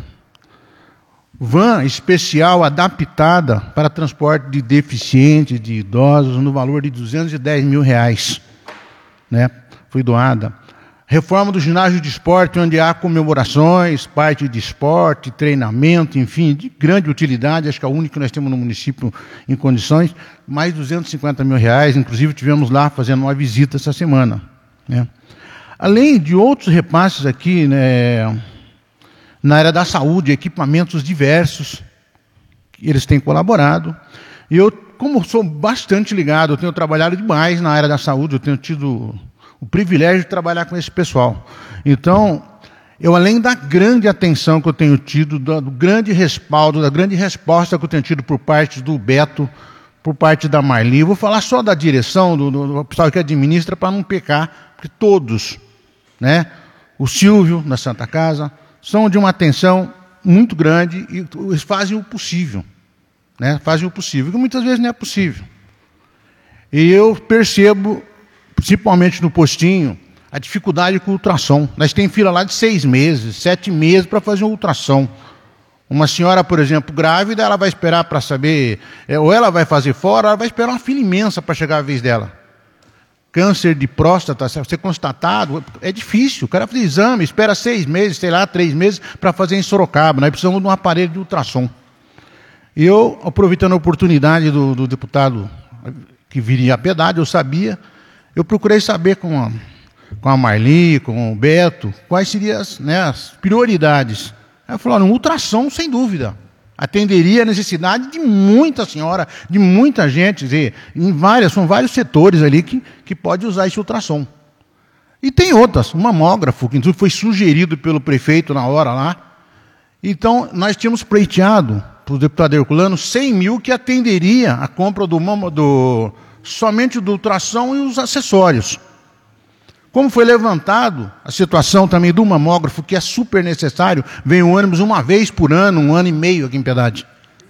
van especial adaptada para transporte de deficientes, de idosos, no valor de duzentos e dez mil reais, né? Foi doada. Reforma do ginásio de esporte, onde há comemorações, parte de esporte, treinamento, enfim, de grande utilidade, acho que é a única que nós temos no município em condições, mais duzentos e cinquenta mil reais, inclusive tivemos lá fazendo uma visita essa semana, né? Além de outros repasses aqui, né, na área da saúde, equipamentos diversos, eles têm colaborado, e eu, como sou bastante ligado, eu tenho trabalhado demais na área da saúde, eu tenho tido o privilégio de trabalhar com esse pessoal. Então, eu, além da grande atenção que eu tenho tido, do, do grande respaldo, da grande resposta que eu tenho tido por parte do Beto, por parte da Marli, vou falar só da direção, do, do, do pessoal que administra, para não pecar, porque todos, né, o Silvio, da Santa Casa, são de uma atenção muito grande e eles fazem o possível, né, fazem o possível, que muitas vezes não é possível. E eu percebo, principalmente no postinho, a dificuldade com o ultrassom. Nós temos fila lá de seis meses, sete meses para fazer um ultrassom. Uma senhora, por exemplo, grávida, ela vai esperar para saber, é, ou ela vai fazer fora, ou ela vai esperar uma fila imensa para chegar a vez dela. Câncer de próstata, ser constatado, é difícil. O cara faz exame, espera seis meses, sei lá, três meses, para fazer em Sorocaba. Nós precisamos de um aparelho de ultrassom. E eu, aproveitando a oportunidade do, do deputado que viria a Piedade, eu sabia, eu procurei saber com a, com a Marli, com o Beto, quais seriam as, né, as prioridades. Aí falaram, ultrassom, sem dúvida. Atenderia a necessidade de muita senhora, de muita gente, dizer, em várias, são vários setores ali que, que pode usar esse ultrassom. E tem outras, um mamógrafo, que foi sugerido pelo prefeito na hora lá. Então, nós tínhamos pleiteado para o deputado Herculano cem mil que atenderia a compra do, do somente do ultrassom e os acessórios. Como foi levantado a situação também do mamógrafo, que é super necessário, vem o ônibus uma vez por ano, um ano e meio aqui em Piedade.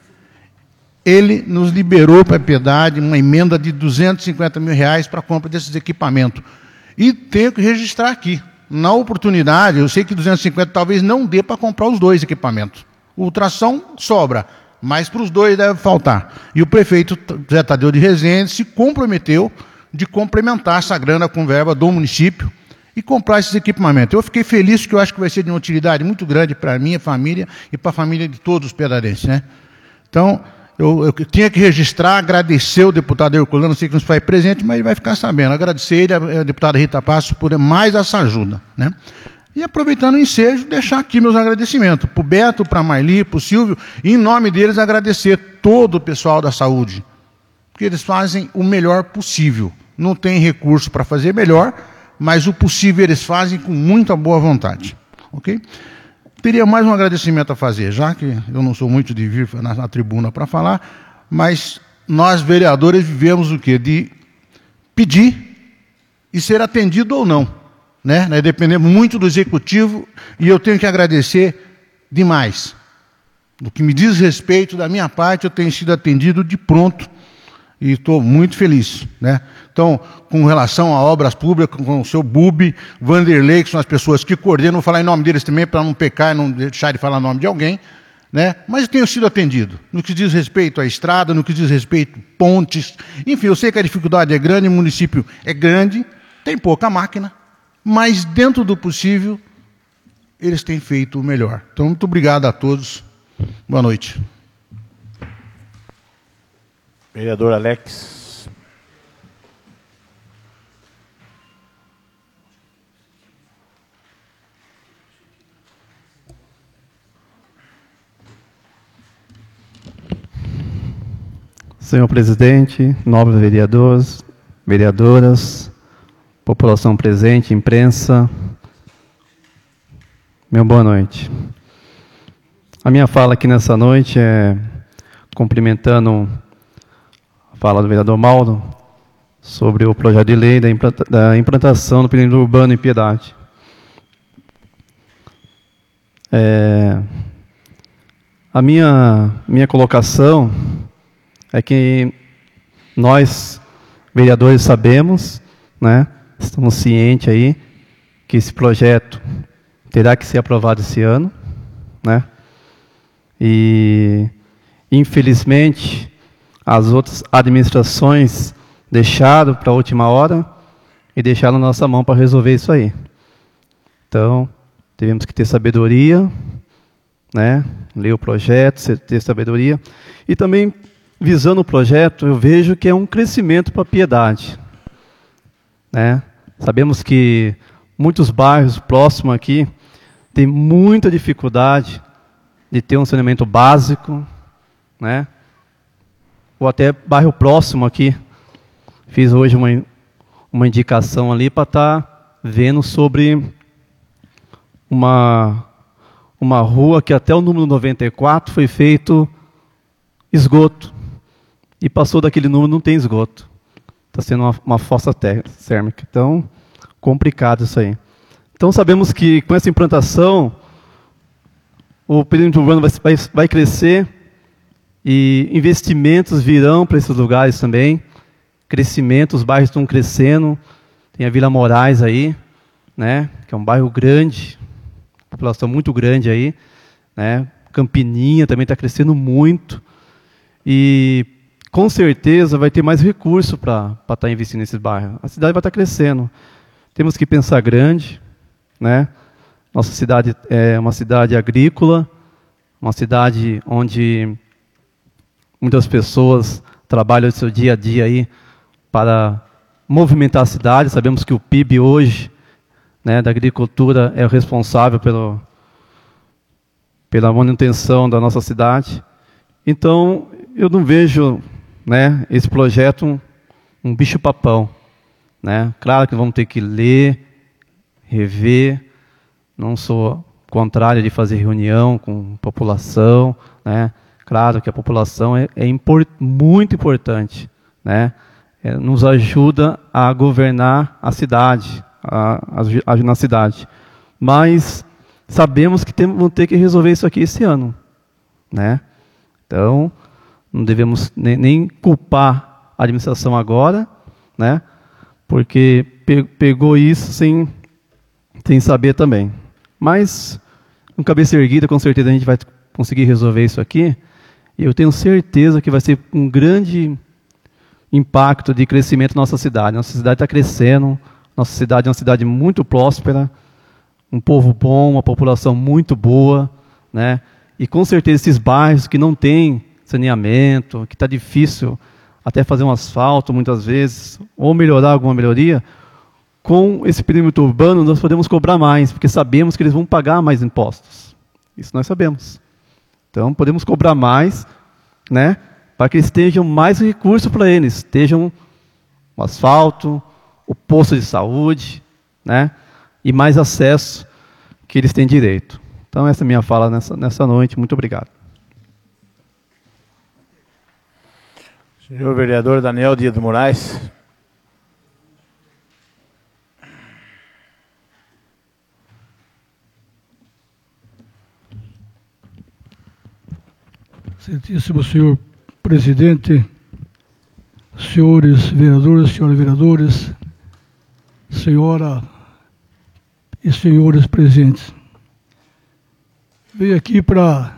Ele nos liberou para a Piedade uma emenda de duzentos e cinquenta mil reais para a compra desses equipamentos. E tenho que registrar aqui. Na oportunidade, eu sei que duzentos e cinquenta talvez não dê para comprar os dois equipamentos. O ultrassom sobra, mas para os dois deve faltar. E o prefeito Zé Tadeu de Resende se comprometeu de complementar essa grana com verba do município e comprar esses equipamentos. Eu fiquei feliz, que eu acho que vai ser de uma utilidade muito grande para a minha família e para a família de todos os piedadenses, né? Então, eu, eu tinha que registrar, agradecer o deputado Herculano, sei que não se faz presente, mas ele vai ficar sabendo. Agradecer ele, a, a deputada Rita Passos, por mais essa ajuda, né? E aproveitando o ensejo, deixar aqui meus agradecimentos para o Beto, para a Marli, para o Silvio, e em nome deles agradecer todo o pessoal da saúde, porque eles fazem o melhor possível. Não tem recurso para fazer melhor, mas o possível eles fazem com muita boa vontade. Ok? Teria mais um agradecimento a fazer, já que eu não sou muito de vir na, na tribuna para falar, mas nós, vereadores, vivemos o quê? De pedir e ser atendido ou não. Né? Nós dependemos muito do executivo e eu tenho que agradecer demais. No que me diz respeito, da minha parte, eu tenho sido atendido de pronto e estou muito feliz, né? Então, com relação a obras públicas, com o seu Bubi, Vanderlei, que são as pessoas que coordenam, vou falar em nome deles também, para não pecar e não deixar de falar o nome de alguém, né? Mas eu tenho sido atendido. No que diz respeito à estrada, no que diz respeito a pontes, enfim, eu sei que a dificuldade é grande, o município é grande, tem pouca máquina, mas dentro do possível, eles têm feito o melhor. Então, muito obrigado a todos. Boa noite. Vereador Alex. Senhor presidente, nobres vereadores, vereadoras, população presente, imprensa, meu boa noite. A minha fala aqui nessa noite é cumprimentando a fala do vereador Mauro sobre o projeto de lei da, implanta, da implantação do perímetro urbano em Piedade. É, a minha, minha colocação é que nós, vereadores, sabemos, né, estamos cientes aí que esse projeto terá que ser aprovado esse ano, né? E, infelizmente, as outras administrações deixaram para a última hora e deixaram na nossa mão para resolver isso aí. Então, tivemos que ter sabedoria, né? Ler o projeto, ter sabedoria. E também, visando o projeto, eu vejo que é um crescimento para a Piedade, né? Sabemos que muitos bairros próximos aqui têm muita dificuldade de ter um saneamento básico, né? Ou até bairro próximo aqui. Fiz hoje uma, uma indicação ali para estar tá vendo sobre uma, uma rua que até o número noventa e quatro foi feito esgoto. E passou daquele número, não tem esgoto. Está sendo uma, uma fossa térmica. Então, complicado isso aí. Então, sabemos que com essa implantação, o perímetro urbano vai, vai, vai crescer e investimentos virão para esses lugares também. Crescimento, os bairros estão crescendo. Tem a Vila Moraes aí, né, que é um bairro grande, população muito grande aí, né? Campininha também está crescendo muito. E com certeza vai ter mais recurso para estar tá investindo nesses bairros. A cidade vai estar tá crescendo. Temos que pensar grande, né? Nossa cidade é uma cidade agrícola, uma cidade onde muitas pessoas trabalham o seu dia a dia aí para movimentar a cidade. Sabemos que o P I B hoje, né, da agricultura é o responsável pelo, pela manutenção da nossa cidade. Então, eu não vejo, né, esse projeto um, um bicho-papão, né? Claro que vamos ter que ler, rever. Não sou contrário de fazer reunião com a população, né? Claro que a população é, é import, muito importante, né? É, nos ajuda a governar a cidade, a, a, a, na cidade. Mas sabemos que temos, vamos ter que resolver isso aqui esse ano, né? Então, não devemos nem, nem culpar a administração agora, né? Porque pe, pegou isso sem, sem saber também. Mas, com cabeça erguida, com certeza a gente vai conseguir resolver isso aqui. E eu tenho certeza que vai ser um grande impacto de crescimento na nossa cidade. Nossa cidade está crescendo, nossa cidade é uma cidade muito próspera, um povo bom, uma população muito boa, né? E com certeza esses bairros que não têm saneamento, que está difícil até fazer um asfalto muitas vezes, ou melhorar alguma melhoria, com esse perímetro urbano nós podemos cobrar mais, porque sabemos que eles vão pagar mais impostos. Isso nós sabemos. Então podemos cobrar mais, né, para que eles tenham mais recursos para eles, estejam o asfalto, o posto de saúde, né, e mais acesso que eles têm direito. Então essa é a minha fala nessa, nessa noite. Muito obrigado. Senhor vereador Daniel Dias de Moraes. Excelentíssimo senhor presidente, senhores vereadores, senhoras vereadores, senhora e senhores presentes. Venho aqui para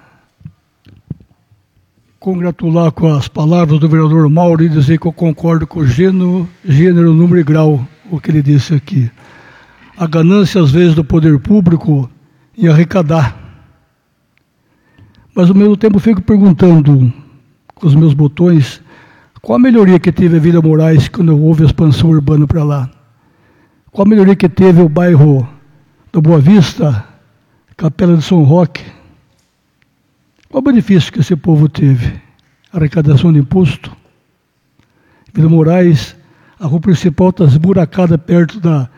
congratular com as palavras do vereador Mauro e dizer que eu concordo com o gênero, gênero, número e grau, o que ele disse aqui. A ganância, às vezes, do poder público em arrecadar. Mas, ao mesmo tempo, eu fico perguntando, com os meus botões, qual a melhoria que teve a Vila Moraes quando houve a expansão urbana para lá? Qual a melhoria que teve o bairro do Boa Vista, Capela de São Roque? Qual o benefício que esse povo teve? Arrecadação de imposto? Vila Moraes, a rua principal está esburacada perto da,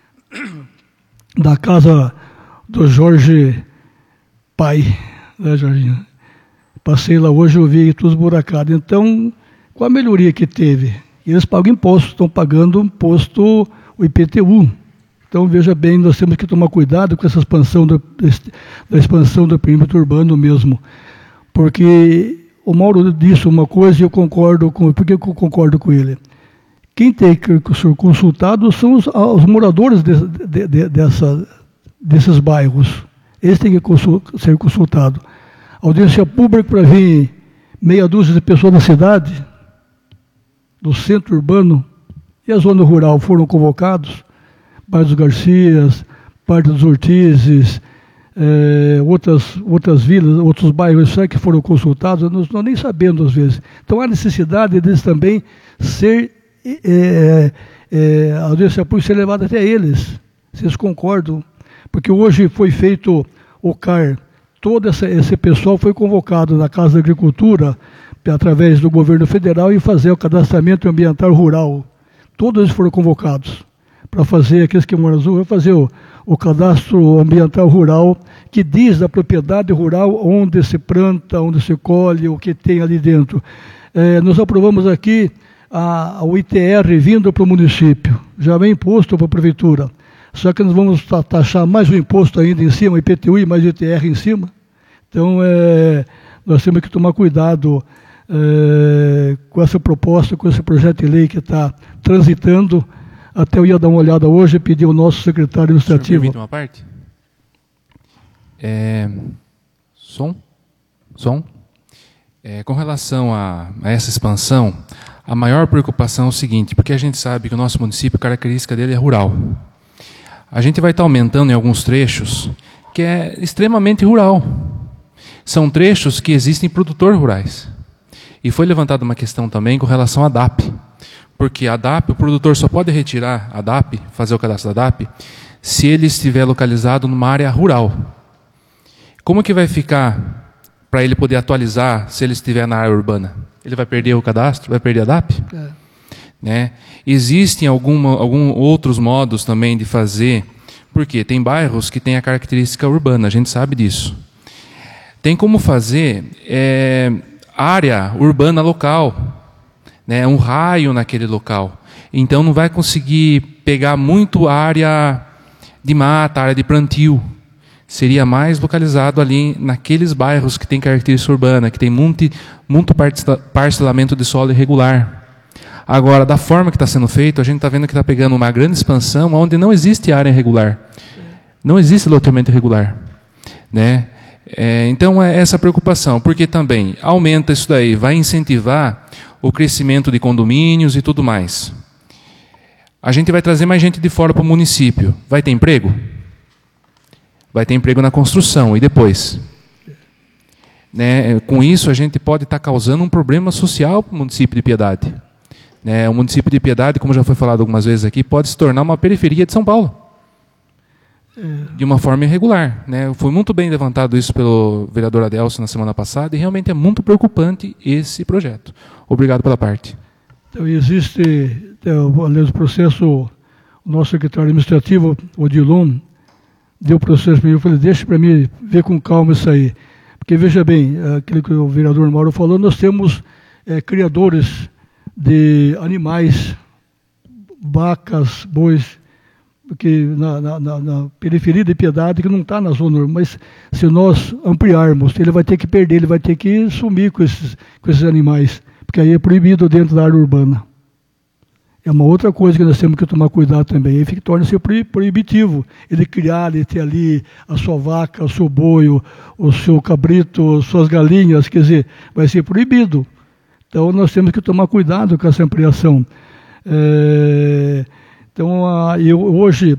da casa do Jorge Pai, né, Jorginho? Passei lá hoje, eu vi tudo esburacado. Então, qual a melhoria que teve? Eles pagam imposto, estão pagando imposto, o I P T U. Então, veja bem, nós temos que tomar cuidado com essa expansão do, da expansão do perímetro urbano mesmo. Porque o Mauro disse uma coisa e eu concordo com... Por que eu concordo com ele? Quem tem que ser consultado são os, os moradores de, de, de, dessa, desses bairros. Eles têm que consult, ser consultados. Audiência pública para vir meia dúzia de pessoas na cidade, do centro urbano, e a zona rural foram convocados, Bairro dos Garcias, Parte dos Ortizes, eh, outras, outras vilas, outros bairros que foram consultados, nós não nem sabemos às vezes. Então há necessidade deles também ser, eh, eh, a audiência pública ser levada até eles. Vocês concordam? Porque hoje foi feito o C A R, todo essa, esse pessoal foi convocado na Casa da Agricultura, através do governo federal, e fazer o cadastramento ambiental rural. Todos eles foram convocados para fazer, aqueles que moram no fazer o, o cadastro ambiental rural, que diz da propriedade rural onde se planta, onde se colhe, o que tem ali dentro. É, nós aprovamos aqui a, a, o I T R vindo para o município, já vem imposto para a prefeitura. Só que nós vamos taxar mais um imposto ainda em cima, I P T U e mais I T R em cima. Então, é, nós temos que tomar cuidado é, com essa proposta, com esse projeto de lei que está transitando. Até eu ia dar uma olhada hoje e pedir ao nosso secretário administrativo. Permite uma parte? É, som? Som? É, com relação a, a essa expansão, a maior preocupação é o seguinte, porque a gente sabe que o nosso município, a característica dele é rural. A gente vai estar aumentando em alguns trechos que é extremamente rural. São trechos que existem produtores rurais. E foi levantada uma questão também com relação à D A P. Porque a D A P, o produtor só pode retirar a D A P, fazer o cadastro da D A P, se ele estiver localizado numa área rural. Como que vai ficar para ele poder atualizar se ele estiver na área urbana? Ele vai perder o cadastro? Vai perder a D A P? É. Né? Existem alguma, algum outros modos também de fazer, porque tem bairros que têm a característica urbana, a gente sabe disso. Tem como fazer é, área urbana local, né, um raio naquele local. Então não vai conseguir pegar muito área de mata, área de plantio. Seria mais localizado ali naqueles bairros que têm característica urbana, que tem muito, muito parcelamento de solo irregular. Agora, da forma que está sendo feito, a gente está vendo que está pegando uma grande expansão onde não existe área irregular. Não existe loteamento irregular. Né? É, então, é essa preocupação, porque também aumenta isso daí, vai incentivar o crescimento de condomínios e tudo mais. A gente vai trazer mais gente de fora para o município. Vai ter emprego? Vai ter emprego na construção. E depois? né, com isso a gente pode estar causando um problema social para o município de Piedade. Né, o município de Piedade, como já foi falado algumas vezes aqui, pode se tornar uma periferia de São Paulo. De uma forma irregular. Né? Foi muito bem levantado isso pelo vereador Adelson na semana passada e realmente é muito preocupante esse projeto. Obrigado pela parte. Então, existe, além do processo, o nosso secretário administrativo, Odilon, deu o processo para mim, eu falei, deixa para mim ver com calma isso aí. Porque, veja bem, aquilo que o vereador Mauro falou, nós temos é, criadores de animais, vacas, bois, porque na, na, na periferia de Piedade, que não está na zona, mas se nós ampliarmos, ele vai ter que perder, ele vai ter que sumir com esses, com esses animais, porque aí é proibido dentro da área urbana. É uma outra coisa que nós temos que tomar cuidado também, aí torna-se proibitivo ele criar, ele ter ali a sua vaca, o seu boi, o, o seu cabrito, suas galinhas, quer dizer, vai ser proibido. Então nós temos que tomar cuidado com essa ampliação. É... Então, eu hoje,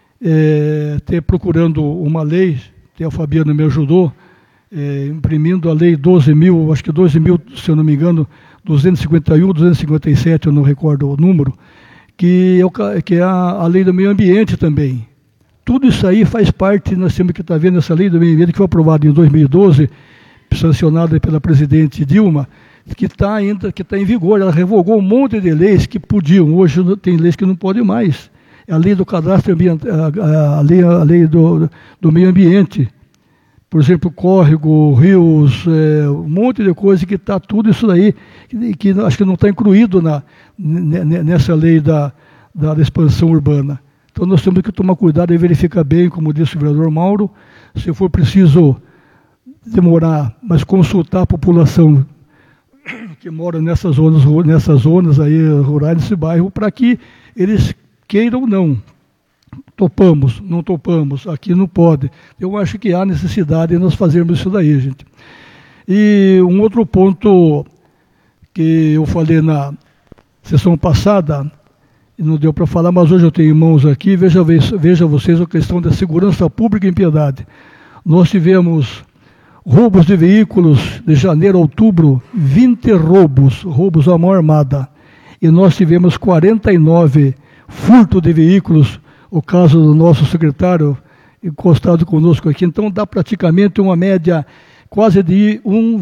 é, ter procurando uma lei, até a Fabiana me ajudou, é, imprimindo a lei doze mil, acho que doze mil, se eu não me engano, duzentos e cinquenta e um, duzentos e cinquenta e sete, eu não recordo o número, que é, o, que é a, a lei do meio ambiente também. Tudo isso aí faz parte, nós temos que estar vendo essa lei do meio ambiente que foi aprovada em dois mil e doze, sancionada pela presidente Dilma, que está ainda, que está em vigor. Ela revogou um monte de leis que podiam, hoje tem leis que não podem mais. A lei do cadastro ambiental, a, a lei, a lei do, do meio ambiente, por exemplo, córrego, rios, é, um monte de coisa que está tudo isso daí, que, que acho que não está incluído na, nessa lei da, da, da expansão urbana. Então nós temos que tomar cuidado e verificar bem, como disse o vereador Mauro, se for preciso demorar, mas consultar a população que mora nessas zonas, nessas zonas aí rurais desse bairro, para que eles queiram ou não. Topamos, não topamos, aqui não pode. Eu acho que há necessidade de nós fazermos isso daí, gente. E um outro ponto que eu falei na sessão passada, e não deu para falar, mas hoje eu tenho em mãos aqui, veja, veja vocês a questão da segurança pública em Piedade. Nós tivemos roubos de veículos de janeiro a outubro, vinte roubos, roubos à mão armada. E nós tivemos quarenta e nove furtos de veículos, o caso do nosso secretário encostado conosco aqui. Então dá praticamente uma média quase de um,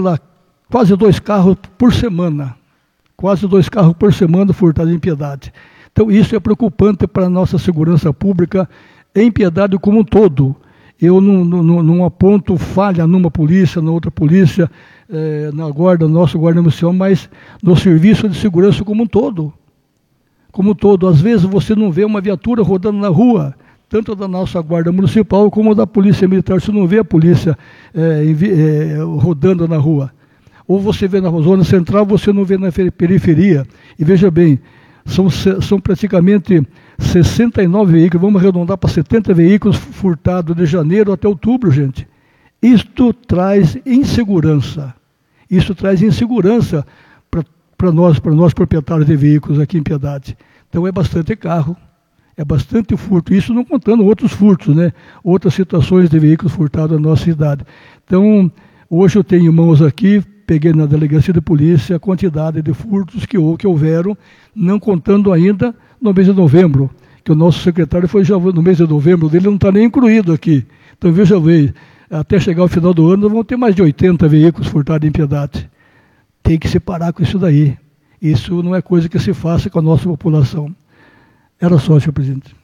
quase dois carros por semana. Quase dois carros por semana furtados em Piedade. Então isso é preocupante para a nossa segurança pública em Piedade como um todo. Eu não, não, não aponto falha numa polícia, na outra polícia, eh, na guarda, nosso guarda municipal, mas no serviço de segurança como um todo. Como um todo. Às vezes você não vê uma viatura rodando na rua, tanto da nossa guarda municipal como da polícia militar. Você não vê a polícia eh, eh, rodando na rua. Ou você vê na zona central, você não vê na periferia. E veja bem, são, são praticamente sessenta e nove veículos, vamos arredondar para setenta veículos furtados de janeiro até outubro, gente. Isto traz insegurança. Isso traz insegurança para nós, para nós proprietários de veículos aqui em Piedade. Então é bastante carro, é bastante furto. Isso não contando outros furtos, né? Outras situações de veículos furtados na nossa cidade. Então, hoje eu tenho em mãos aqui, peguei na delegacia de polícia a quantidade de furtos que, que houveram, não contando ainda no mês de novembro, que o nosso secretário foi já no mês de novembro dele, não está nem incluído aqui. Então, veja bem, até chegar ao final do ano, nós vamos ter mais de oitenta veículos furtados em Piedade. Tem que se parar com isso daí. Isso não é coisa que se faça com a nossa população. Era só, senhor presidente.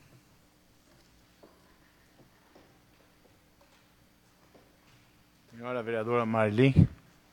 Senhora vereadora Marli.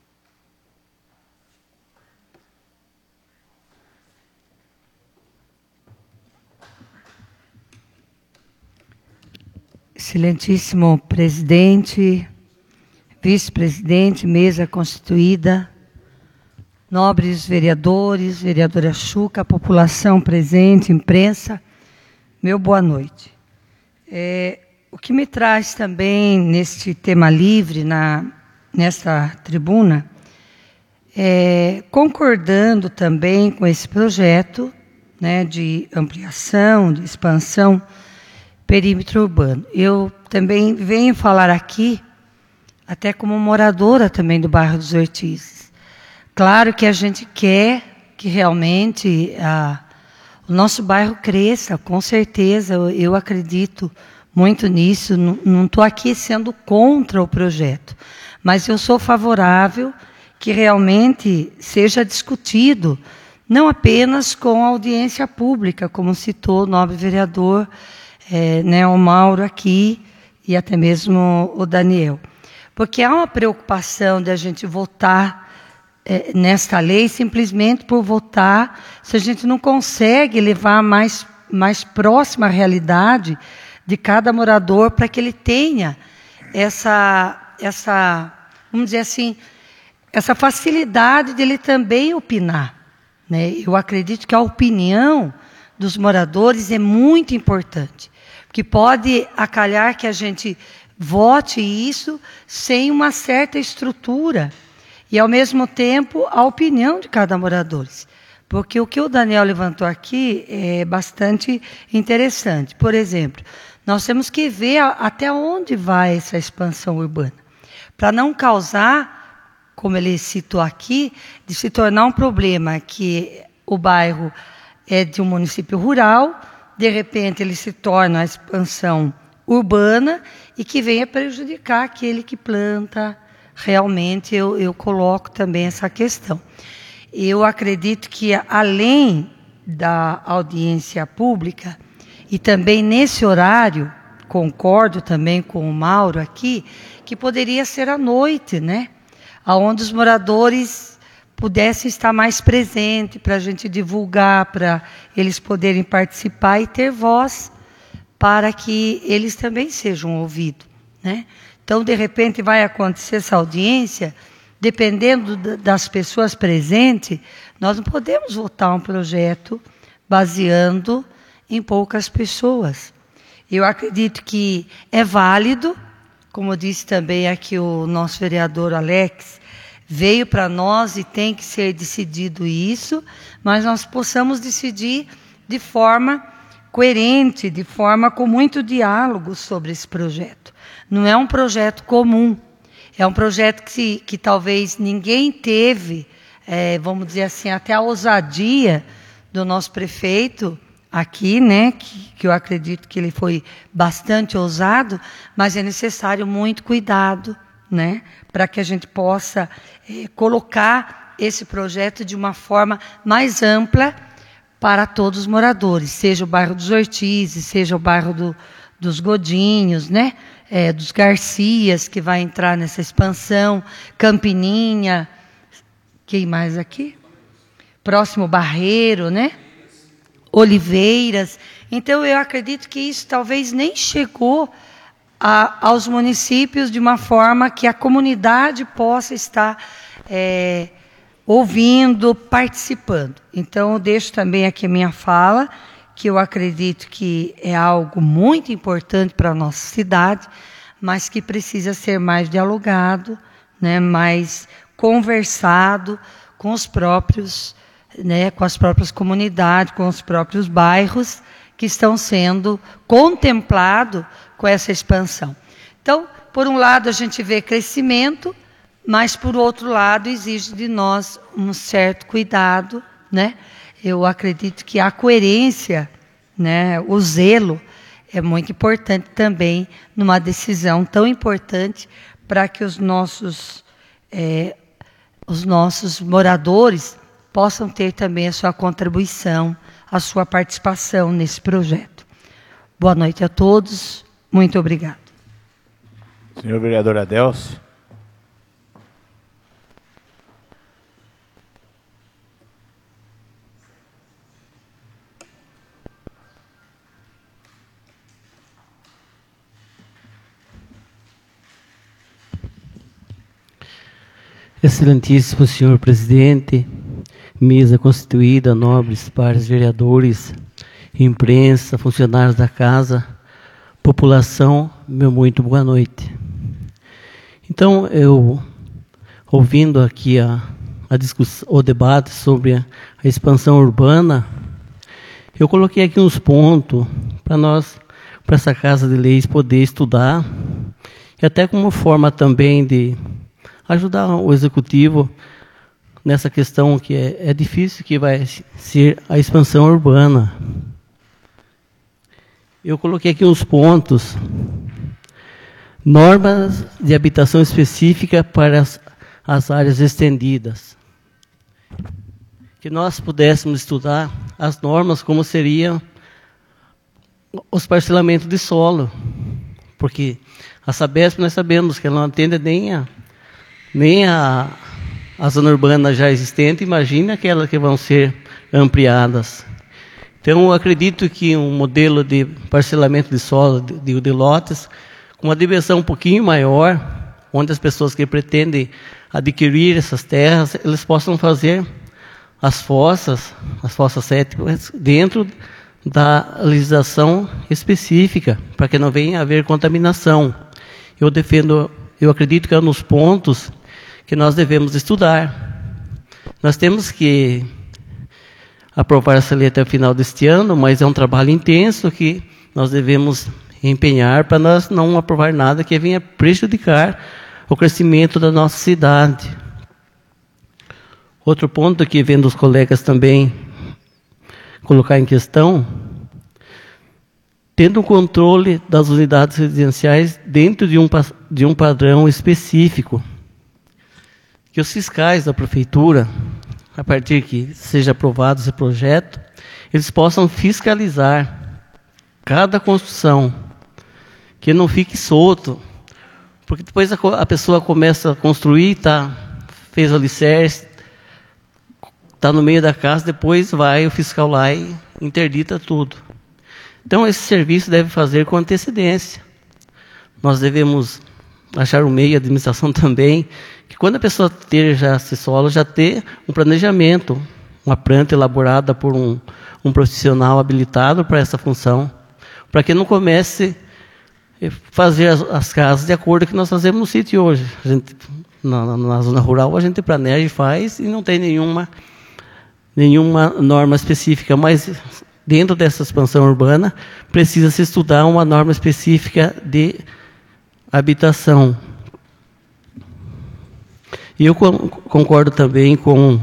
Excelentíssimo presidente, vice-presidente, mesa constituída, nobres vereadores, vereadora Chuca, população presente, imprensa, meu boa noite. É, o que me traz também neste tema livre, na, nesta tribuna, é, concordando também com esse projeto, né, de ampliação, de expansão, perímetro urbano. Eu também venho falar aqui até como moradora também do bairro dos Ortizes. Claro que a gente quer que realmente a, o nosso bairro cresça, com certeza, eu, eu acredito muito nisso, não estou aqui sendo contra o projeto, mas eu sou favorável que realmente seja discutido, não apenas com a audiência pública, como citou o nobre vereador, é, né, o Mauro aqui, e até mesmo o Daniel. Porque há uma preocupação de a gente votar é, nesta lei simplesmente por votar, se a gente não consegue levar mais, mais próxima à realidade de cada morador para que ele tenha essa, essa, vamos dizer assim, essa facilidade de ele também opinar, né? Eu acredito que a opinião dos moradores é muito importante, porque pode acalhar que a gente vote isso sem uma certa estrutura e, ao mesmo tempo, a opinião de cada morador. Porque o que o Daniel levantou aqui é bastante interessante. Por exemplo, nós temos que ver até onde vai essa expansão urbana, para não causar, como ele citou aqui, de se tornar um problema que o bairro é de um município rural, de repente ele se torna a expansão urbana e que venha prejudicar aquele que planta. Realmente eu, eu coloco também essa questão. Eu acredito que, além da audiência pública, e também nesse horário, concordo também com o Mauro aqui, que poderia ser à noite, né? Onde os moradores pudessem estar mais presentes para a gente divulgar, para eles poderem participar e ter voz, para que eles também sejam ouvidos, né? Então, de repente, vai acontecer essa audiência, dependendo das pessoas presentes, nós não podemos votar um projeto baseando em poucas pessoas. Eu acredito que é válido, como disse também aqui o nosso vereador Alex, veio para nós e tem que ser decidido isso, mas nós possamos decidir de forma coerente, de forma com muito diálogo sobre esse projeto. Não é um projeto comum, é um projeto que, que talvez ninguém teve, é, vamos dizer assim, até a ousadia do nosso prefeito aqui, né, que, que eu acredito que ele foi bastante ousado, mas é necessário muito cuidado, né, para que a gente possa é, colocar esse projeto de uma forma mais ampla para todos os moradores, seja o bairro dos Ortizes, seja o bairro do, dos Godinhos, né, é, dos Garcias, que vai entrar nessa expansão, Campininha, quem mais aqui? Próximo Barreiro, né? Oliveiras. Então, eu acredito que isso talvez nem chegou a, aos municípios de uma forma que a comunidade possa estar é, ouvindo, participando. Então, eu deixo também aqui a minha fala, que eu acredito que é algo muito importante para a nossa cidade, mas que precisa ser mais dialogado, né, mais conversado com os próprios, né, com as próprias comunidades, com os próprios bairros que estão sendo contemplados com essa expansão. Então, por um lado, a gente vê crescimento, mas, por outro lado, exige de nós um certo cuidado, né? Eu acredito que a coerência, né, o zelo, é muito importante também numa decisão tão importante para que os nossos, é, os nossos moradores possam ter também a sua contribuição, a sua participação nesse projeto. Boa noite a todos. Muito obrigado. Senhor vereador Adelcio. Excelentíssimo senhor presidente, mesa constituída, nobres pares vereadores, imprensa, funcionários da casa, população, meu muito boa noite. Então, eu, ouvindo aqui a, a discussão, o debate sobre a, a expansão urbana, eu coloquei aqui uns pontos para nós, para essa Casa de Leis poder estudar e até como forma também de ajudar o executivo nessa questão que é, é difícil, que vai ser a expansão urbana. Eu coloquei aqui uns pontos. Normas de habitação específica para as, as áreas estendidas. Que nós pudéssemos estudar as normas, como seriam os parcelamentos de solo. Porque a Sabesp, nós sabemos que ela não atende nem a, nem a, a zona urbana já existente, imagina aquelas que vão ser ampliadas. Então, eu acredito que um modelo de parcelamento de solo, de, de lotes, com uma dimensão um pouquinho maior, onde as pessoas que pretendem adquirir essas terras, eles possam fazer as fossas, as fossas sépticas, dentro da legislação específica, para que não venha a haver contaminação. Eu defendo, eu acredito que é um dos pontos que nós devemos estudar. Nós temos que aprovar essa lei até o final deste ano, mas é um trabalho intenso que nós devemos empenhar para nós não aprovar nada que venha prejudicar o crescimento da nossa cidade. Outro ponto que vendo os colegas também colocar em questão, tendo o controle das unidades residenciais dentro de um, de um padrão específico, que os fiscais da prefeitura, a partir que seja aprovado esse projeto, eles possam fiscalizar cada construção, que não fique solto, porque depois a, a pessoa começa a construir, tá, fez o alicerce, está no meio da casa, depois vai o fiscal lá e interdita tudo. Então, esse serviço deve fazer com antecedência. Nós devemos achar um meio, a administração também, que quando a pessoa ter já esse solo, já ter um planejamento, uma planta elaborada por um, um profissional habilitado para essa função, para que não comece a fazer as, as casas de acordo com o que nós fazemos no sítio hoje. A gente, na, na zona rural, a gente planeja e faz, e não tem nenhuma... nenhuma norma específica, mas dentro dessa expansão urbana precisa se estudar uma norma específica de habitação. E eu concordo também com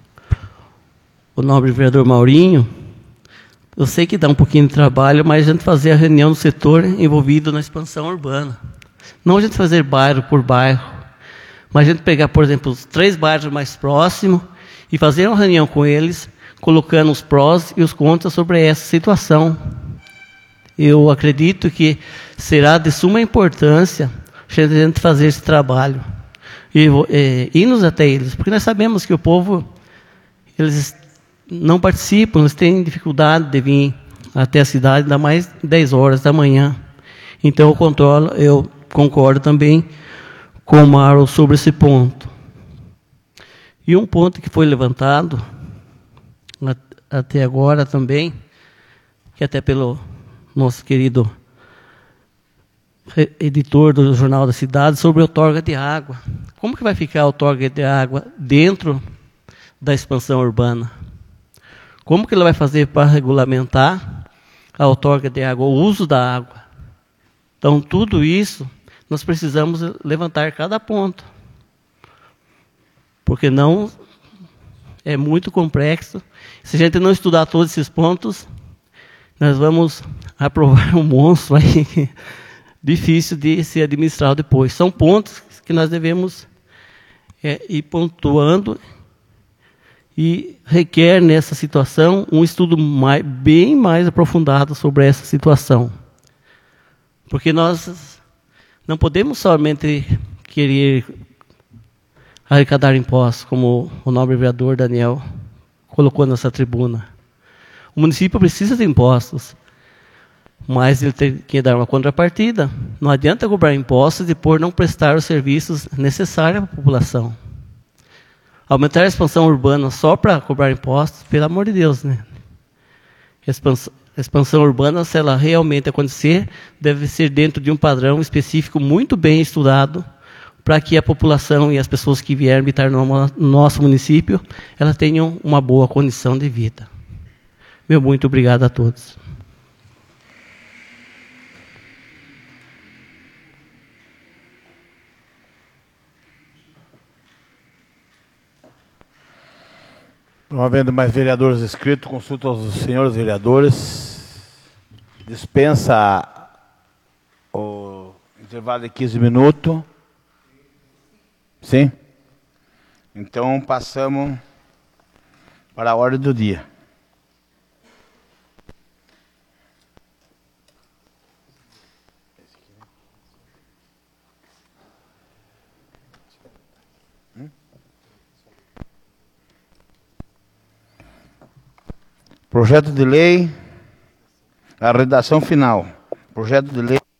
o nobre vereador Maurinho. Eu sei que dá um pouquinho de trabalho, mas a gente fazer a reunião do setor envolvido na expansão urbana. Não a gente fazer bairro por bairro, mas a gente pegar, por exemplo, os três bairros mais próximos e fazer uma reunião com eles, colocando os prós e os contras sobre essa situação. Eu acredito que será de suma importância a gente fazer esse trabalho e é, irmos até eles, porque nós sabemos que o povo, eles não participam, eles têm dificuldade de vir até a cidade, ainda mais dez horas da manhã. Então, eu, controlo, eu concordo também com o Mauro sobre esse ponto. E um ponto que foi levantado até agora também, que até pelo nosso querido editor do Jornal da Cidade, sobre a outorga de água. Como que vai ficar a outorga de água dentro da expansão urbana? Como que ele vai fazer para regulamentar a outorga de água, o uso da água? Então, tudo isso, nós precisamos levantar cada ponto. Porque não é muito complexo. Se a gente não estudar todos esses pontos, nós vamos aprovar um monstro aí, difícil de ser administrado depois. São pontos que nós devemos é, ir pontuando e requer nessa situação um estudo mais, bem mais aprofundado sobre essa situação. Porque nós não podemos somente querer arrecadar impostos, como o nobre vereador Daniel colocou nessa tribuna. O município precisa de impostos, mas ele tem que dar uma contrapartida. Não adianta cobrar impostos e depois não prestar os serviços necessários à população. Aumentar a expansão urbana só para cobrar impostos, pelo amor de Deus, né? Expansão, expansão urbana, se ela realmente acontecer, deve ser dentro de um padrão específico muito bem estudado, para que a população e as pessoas que vierem habitar no nosso município, elas tenham uma boa condição de vida. Meu muito obrigado a todos. Não havendo mais vereadores inscritos, consulta aos senhores vereadores. Dispensa o intervalo de quinze minutos. Sim? Então, passamos para a ordem do dia. Projeto de lei, a redação final. Projeto de lei.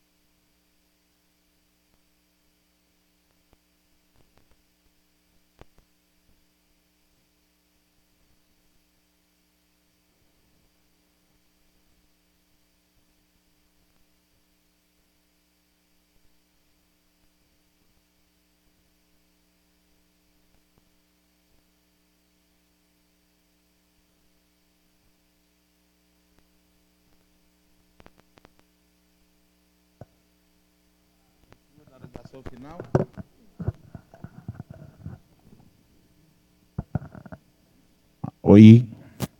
Final. Oi.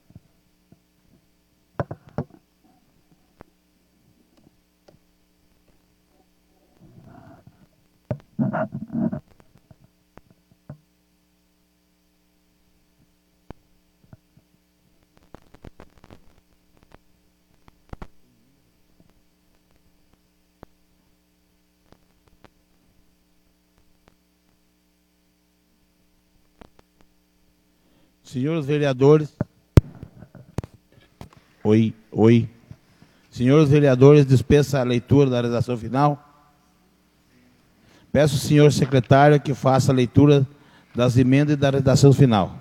Senhores vereadores. Oi, oi. Senhores vereadores, dispensa a leitura da redação final. Peço ao senhor secretário que faça a leitura das emendas e da redação final.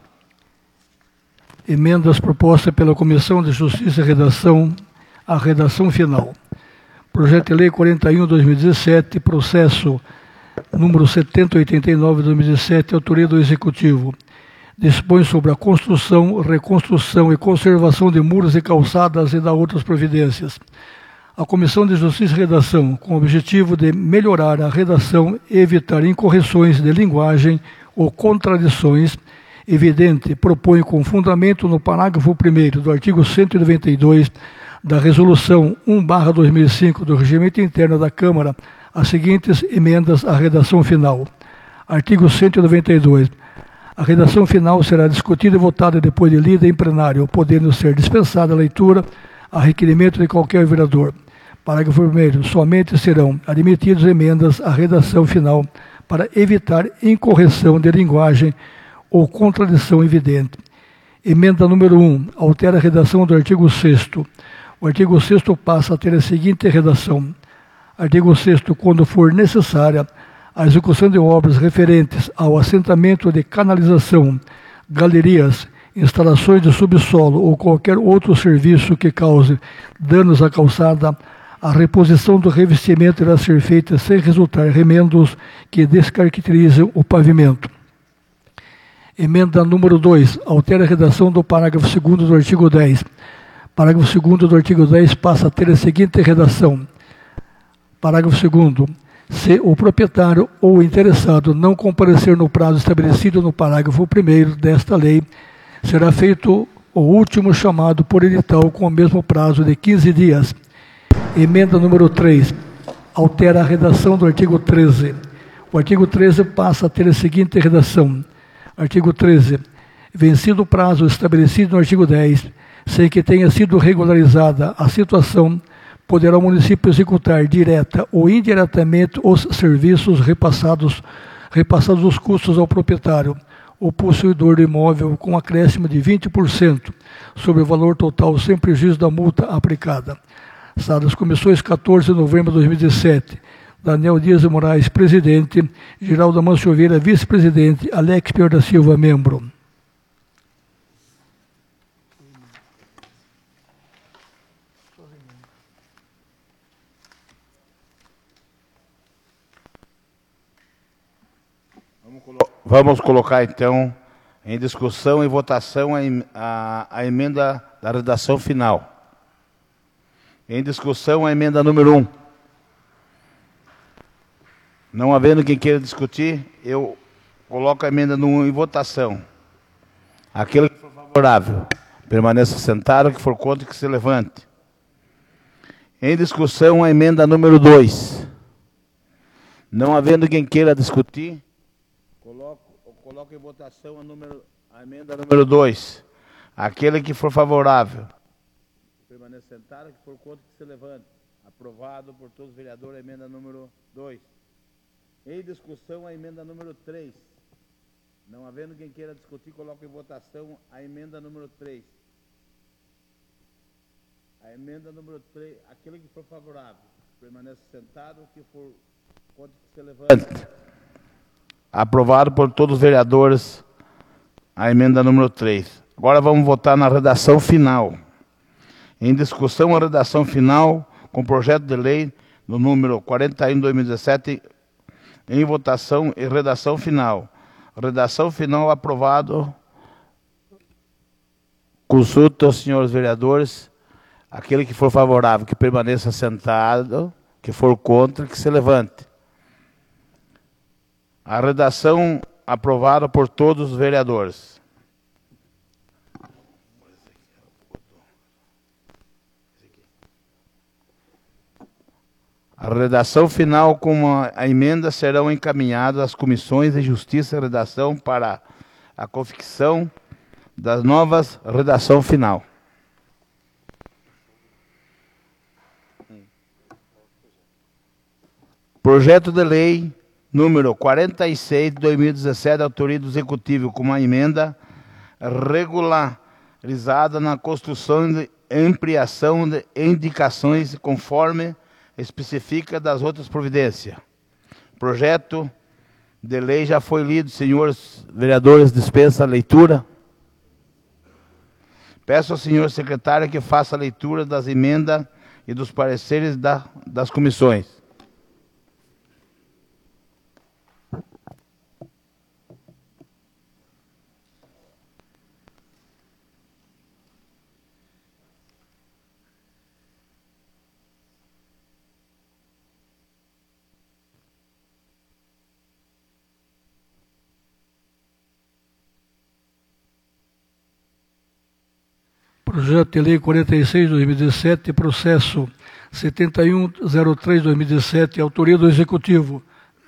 Emendas propostas pela Comissão de Justiça e Redação, a redação final. Projeto de Lei quarenta e um, dois mil e dezessete, processo número setenta oitenta e nove, dois mil e dezessete, autoria do Executivo. Dispõe sobre a construção, reconstrução e conservação de muros e calçadas e da outras providências. A Comissão de Justiça e Redação, com o objetivo de melhorar a redação e evitar incorreções de linguagem ou contradições, evidente, propõe com fundamento no parágrafo primeiro do artigo cento e noventa e dois da Resolução um barra dois mil e cinco do Regimento Interno da Câmara as seguintes emendas à redação final. Artigo cento e noventa e dois. A redação final será discutida e votada depois de lida em plenário, podendo ser dispensada a leitura a requerimento de qualquer vereador. Parágrafo primeiro. Somente serão admitidas emendas à redação final para evitar incorreção de linguagem ou contradição evidente. Emenda número um. Altera a redação do artigo sexto. O artigo sexto passa a ter a seguinte redação. Artigo sexto. Quando for necessária a execução de obras referentes ao assentamento de canalização, galerias, instalações de subsolo ou qualquer outro serviço que cause danos à calçada, a reposição do revestimento irá ser feita sem resultar remendos que descaracterizem o pavimento. Emenda número dois. Altera a redação do parágrafo segundo do artigo dez. Parágrafo segundo do artigo dez passa a ter a seguinte redação. Parágrafo segundo. Se o proprietário ou o interessado não comparecer no prazo estabelecido no parágrafo primeiro desta lei, será feito o último chamado por edital com o mesmo prazo de quinze dias. Emenda número três. Altera a redação do artigo treze. O artigo treze passa a ter a seguinte redação. Artigo treze. Vencido o prazo estabelecido no artigo dez, sem que tenha sido regularizada a situação, poderá o município executar direta ou indiretamente os serviços repassados, repassados os custos ao proprietário ou possuidor do imóvel com acréscimo de vinte por cento sobre o valor total sem prejuízo da multa aplicada. Salas Comissões quatorze de novembro de dois mil e dezessete. Daniel Dias de Moraes, presidente. Geraldo Amancio Vieira, vice-presidente. Alex Pior da Silva, membro. Vamos colocar, então, em discussão e votação a, a, a emenda da redação final. Em discussão, a emenda número um. Não havendo quem queira discutir, eu coloco a emenda número um em votação. Aquele que for favorável favorável, permaneça sentado. O que for contra, que se levante. Em discussão, a emenda número dois. Não havendo quem queira discutir, coloco, coloco em votação a, número, a emenda número dois. Aquele que for favorável, permaneça sentado. O que for contra, que se levante. Aprovado por todos os vereadores a emenda número dois. Em discussão, a emenda número três. Não havendo quem queira discutir, coloco em votação a emenda número três. A emenda número três, aquele que for favorável, permaneça sentado. O que for contra, que se levante. Aprovado por todos os vereadores a emenda número três. Agora vamos votar na redação final. Em discussão, a redação final com projeto de lei no número quarenta e um de dois mil e dezessete, em votação e redação final. Redação final aprovado. Consulta aos senhores vereadores. Aquele que for favorável, que permaneça sentado. Que for contra, que se levante. A redação aprovada por todos os vereadores. A redação final com a, a emenda serão encaminhadas às comissões de Justiça e Redação para a confecção das novas redação final. Projeto de lei número quarenta e seis de dois mil e dezessete, autoria do Executivo, com uma emenda regularizada na construção e ampliação de indicações conforme especifica das outras providências. Projeto de lei já foi lido, senhores vereadores, dispensa a leitura. Peço ao senhor secretário que faça a leitura das emendas e dos pareceres da, das comissões. Projeto de Lei quarenta e seis de dois mil e dezessete, processo setenta e um zero três de dois mil e dezessete, autoria do Executivo.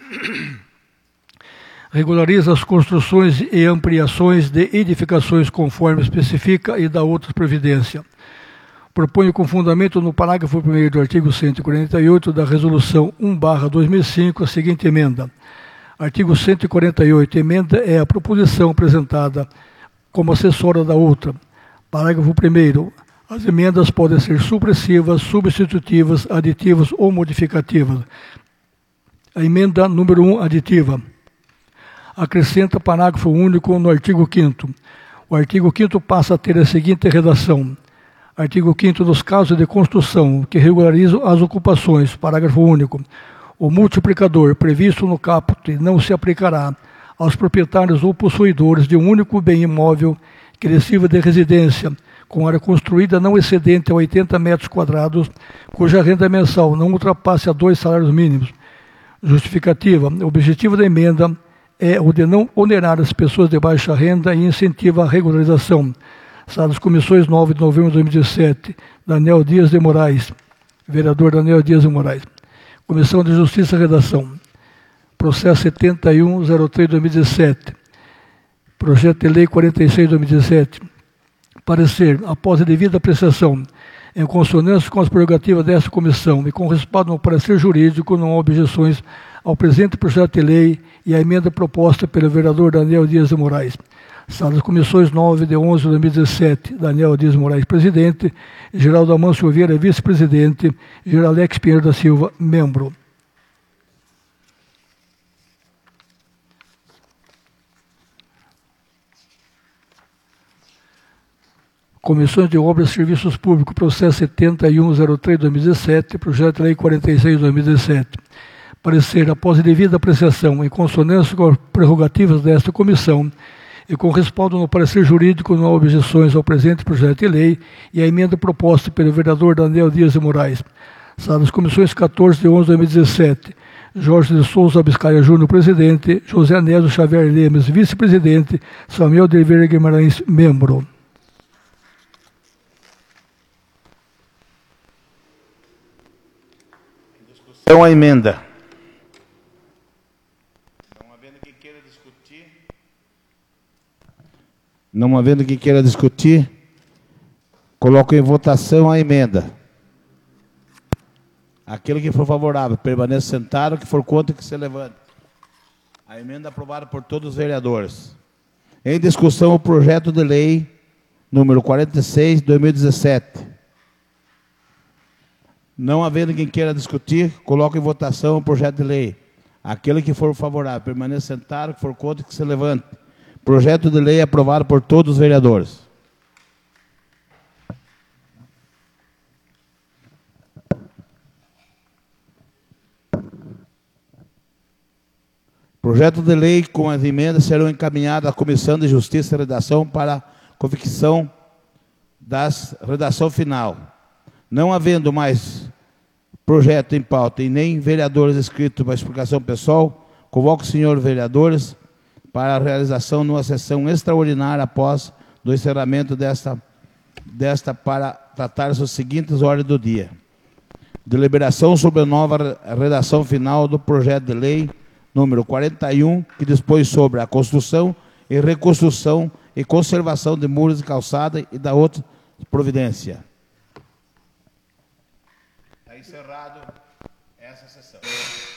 Regulariza as construções e ampliações de edificações conforme especifica e dá outras providências. Propõe com fundamento no parágrafo primeiro do artigo cento e quarenta e oito da Resolução um barra dois mil e cinco a seguinte emenda. Artigo cento e quarenta e oito. Emenda é a proposição apresentada como acessória da outra. Parágrafo primeiro. As emendas podem ser supressivas, substitutivas, aditivas ou modificativas. A emenda número um, aditiva. Acrescenta parágrafo único no artigo quinto. O artigo quinto passa a ter a seguinte redação. Artigo quinto. Nos casos de construção que regularizam as ocupações, parágrafo único, o multiplicador previsto no caput não se aplicará aos proprietários ou possuidores de um único bem imóvel que lhe sirva de residência, com área construída não excedente a oitenta metros quadrados, cuja renda mensal não ultrapasse a dois salários mínimos. Justificativa. O objetivo da emenda é o de não onerar as pessoas de baixa renda e incentiva a regularização. Sala das Comissões nove de novembro de dois mil e dezessete, Daniel Dias de Moraes. Vereador Daniel Dias de Moraes. Comissão de Justiça e Redação. Processo setenta e um zero três de dois mil e dezessete. Projeto de Lei quarenta e seis de dois mil e dezessete. Parecer, após a devida apreciação, em consonância com as prerrogativas desta comissão e com respaldo no parecer jurídico, não há objeções ao presente projeto de lei e à emenda proposta pelo vereador Daniel Dias de Moraes. Sala das Comissões nove de onze de dois mil e dezessete, Daniel Dias de Moraes, presidente, Geraldo Amâncio Vieira, vice-presidente, Geralex Pinheiro da Silva, membro. Comissões de Obras e Serviços Públicos, processo setenta e um zero três de dois mil e dezessete, projeto de lei quarenta e seis de dois mil e dezessete. Parecer, após a devida apreciação, em consonância com as prerrogativas desta comissão e com respaldo no parecer jurídico, não há objeções ao presente projeto de lei e à emenda proposta pelo vereador Daniel Dias de Moraes. Sala das Comissões quatorze de onze de dois mil e dezessete. Jorge de Souza Biscaia Júnior, presidente, José Anésio Xavier Lemes, vice-presidente, Samuel de Oliveira Guimarães, membro. Então, a emenda. Não havendo quem queira discutir. Não havendo quem queira discutir, coloco em votação a emenda. Aquele que for favorável, permaneça sentado. Que for contra, que se levante. A emenda aprovada por todos os vereadores. Em discussão, o projeto de lei número quarenta e seis, dois mil e dezessete. Não havendo quem queira discutir, coloco em votação o projeto de lei. Aquele que for favorável, permaneça sentado. Que for contra, que se levante. Projeto de lei aprovado por todos os vereadores. Projeto de lei com as emendas serão encaminhados à Comissão de Justiça e Redação para convicção da redação final. Não havendo mais projeto em pauta e nem vereadores inscritos para explicação pessoal, convoco os senhores vereadores para a realização de uma sessão extraordinária após o encerramento desta, desta para tratar as seguintes ordens do dia. Deliberação sobre a nova redação final do projeto de lei número quarenta e um, que dispõe sobre a construção e reconstrução e conservação de muros e calçada e da outra providência. Está encerrado essa sessão.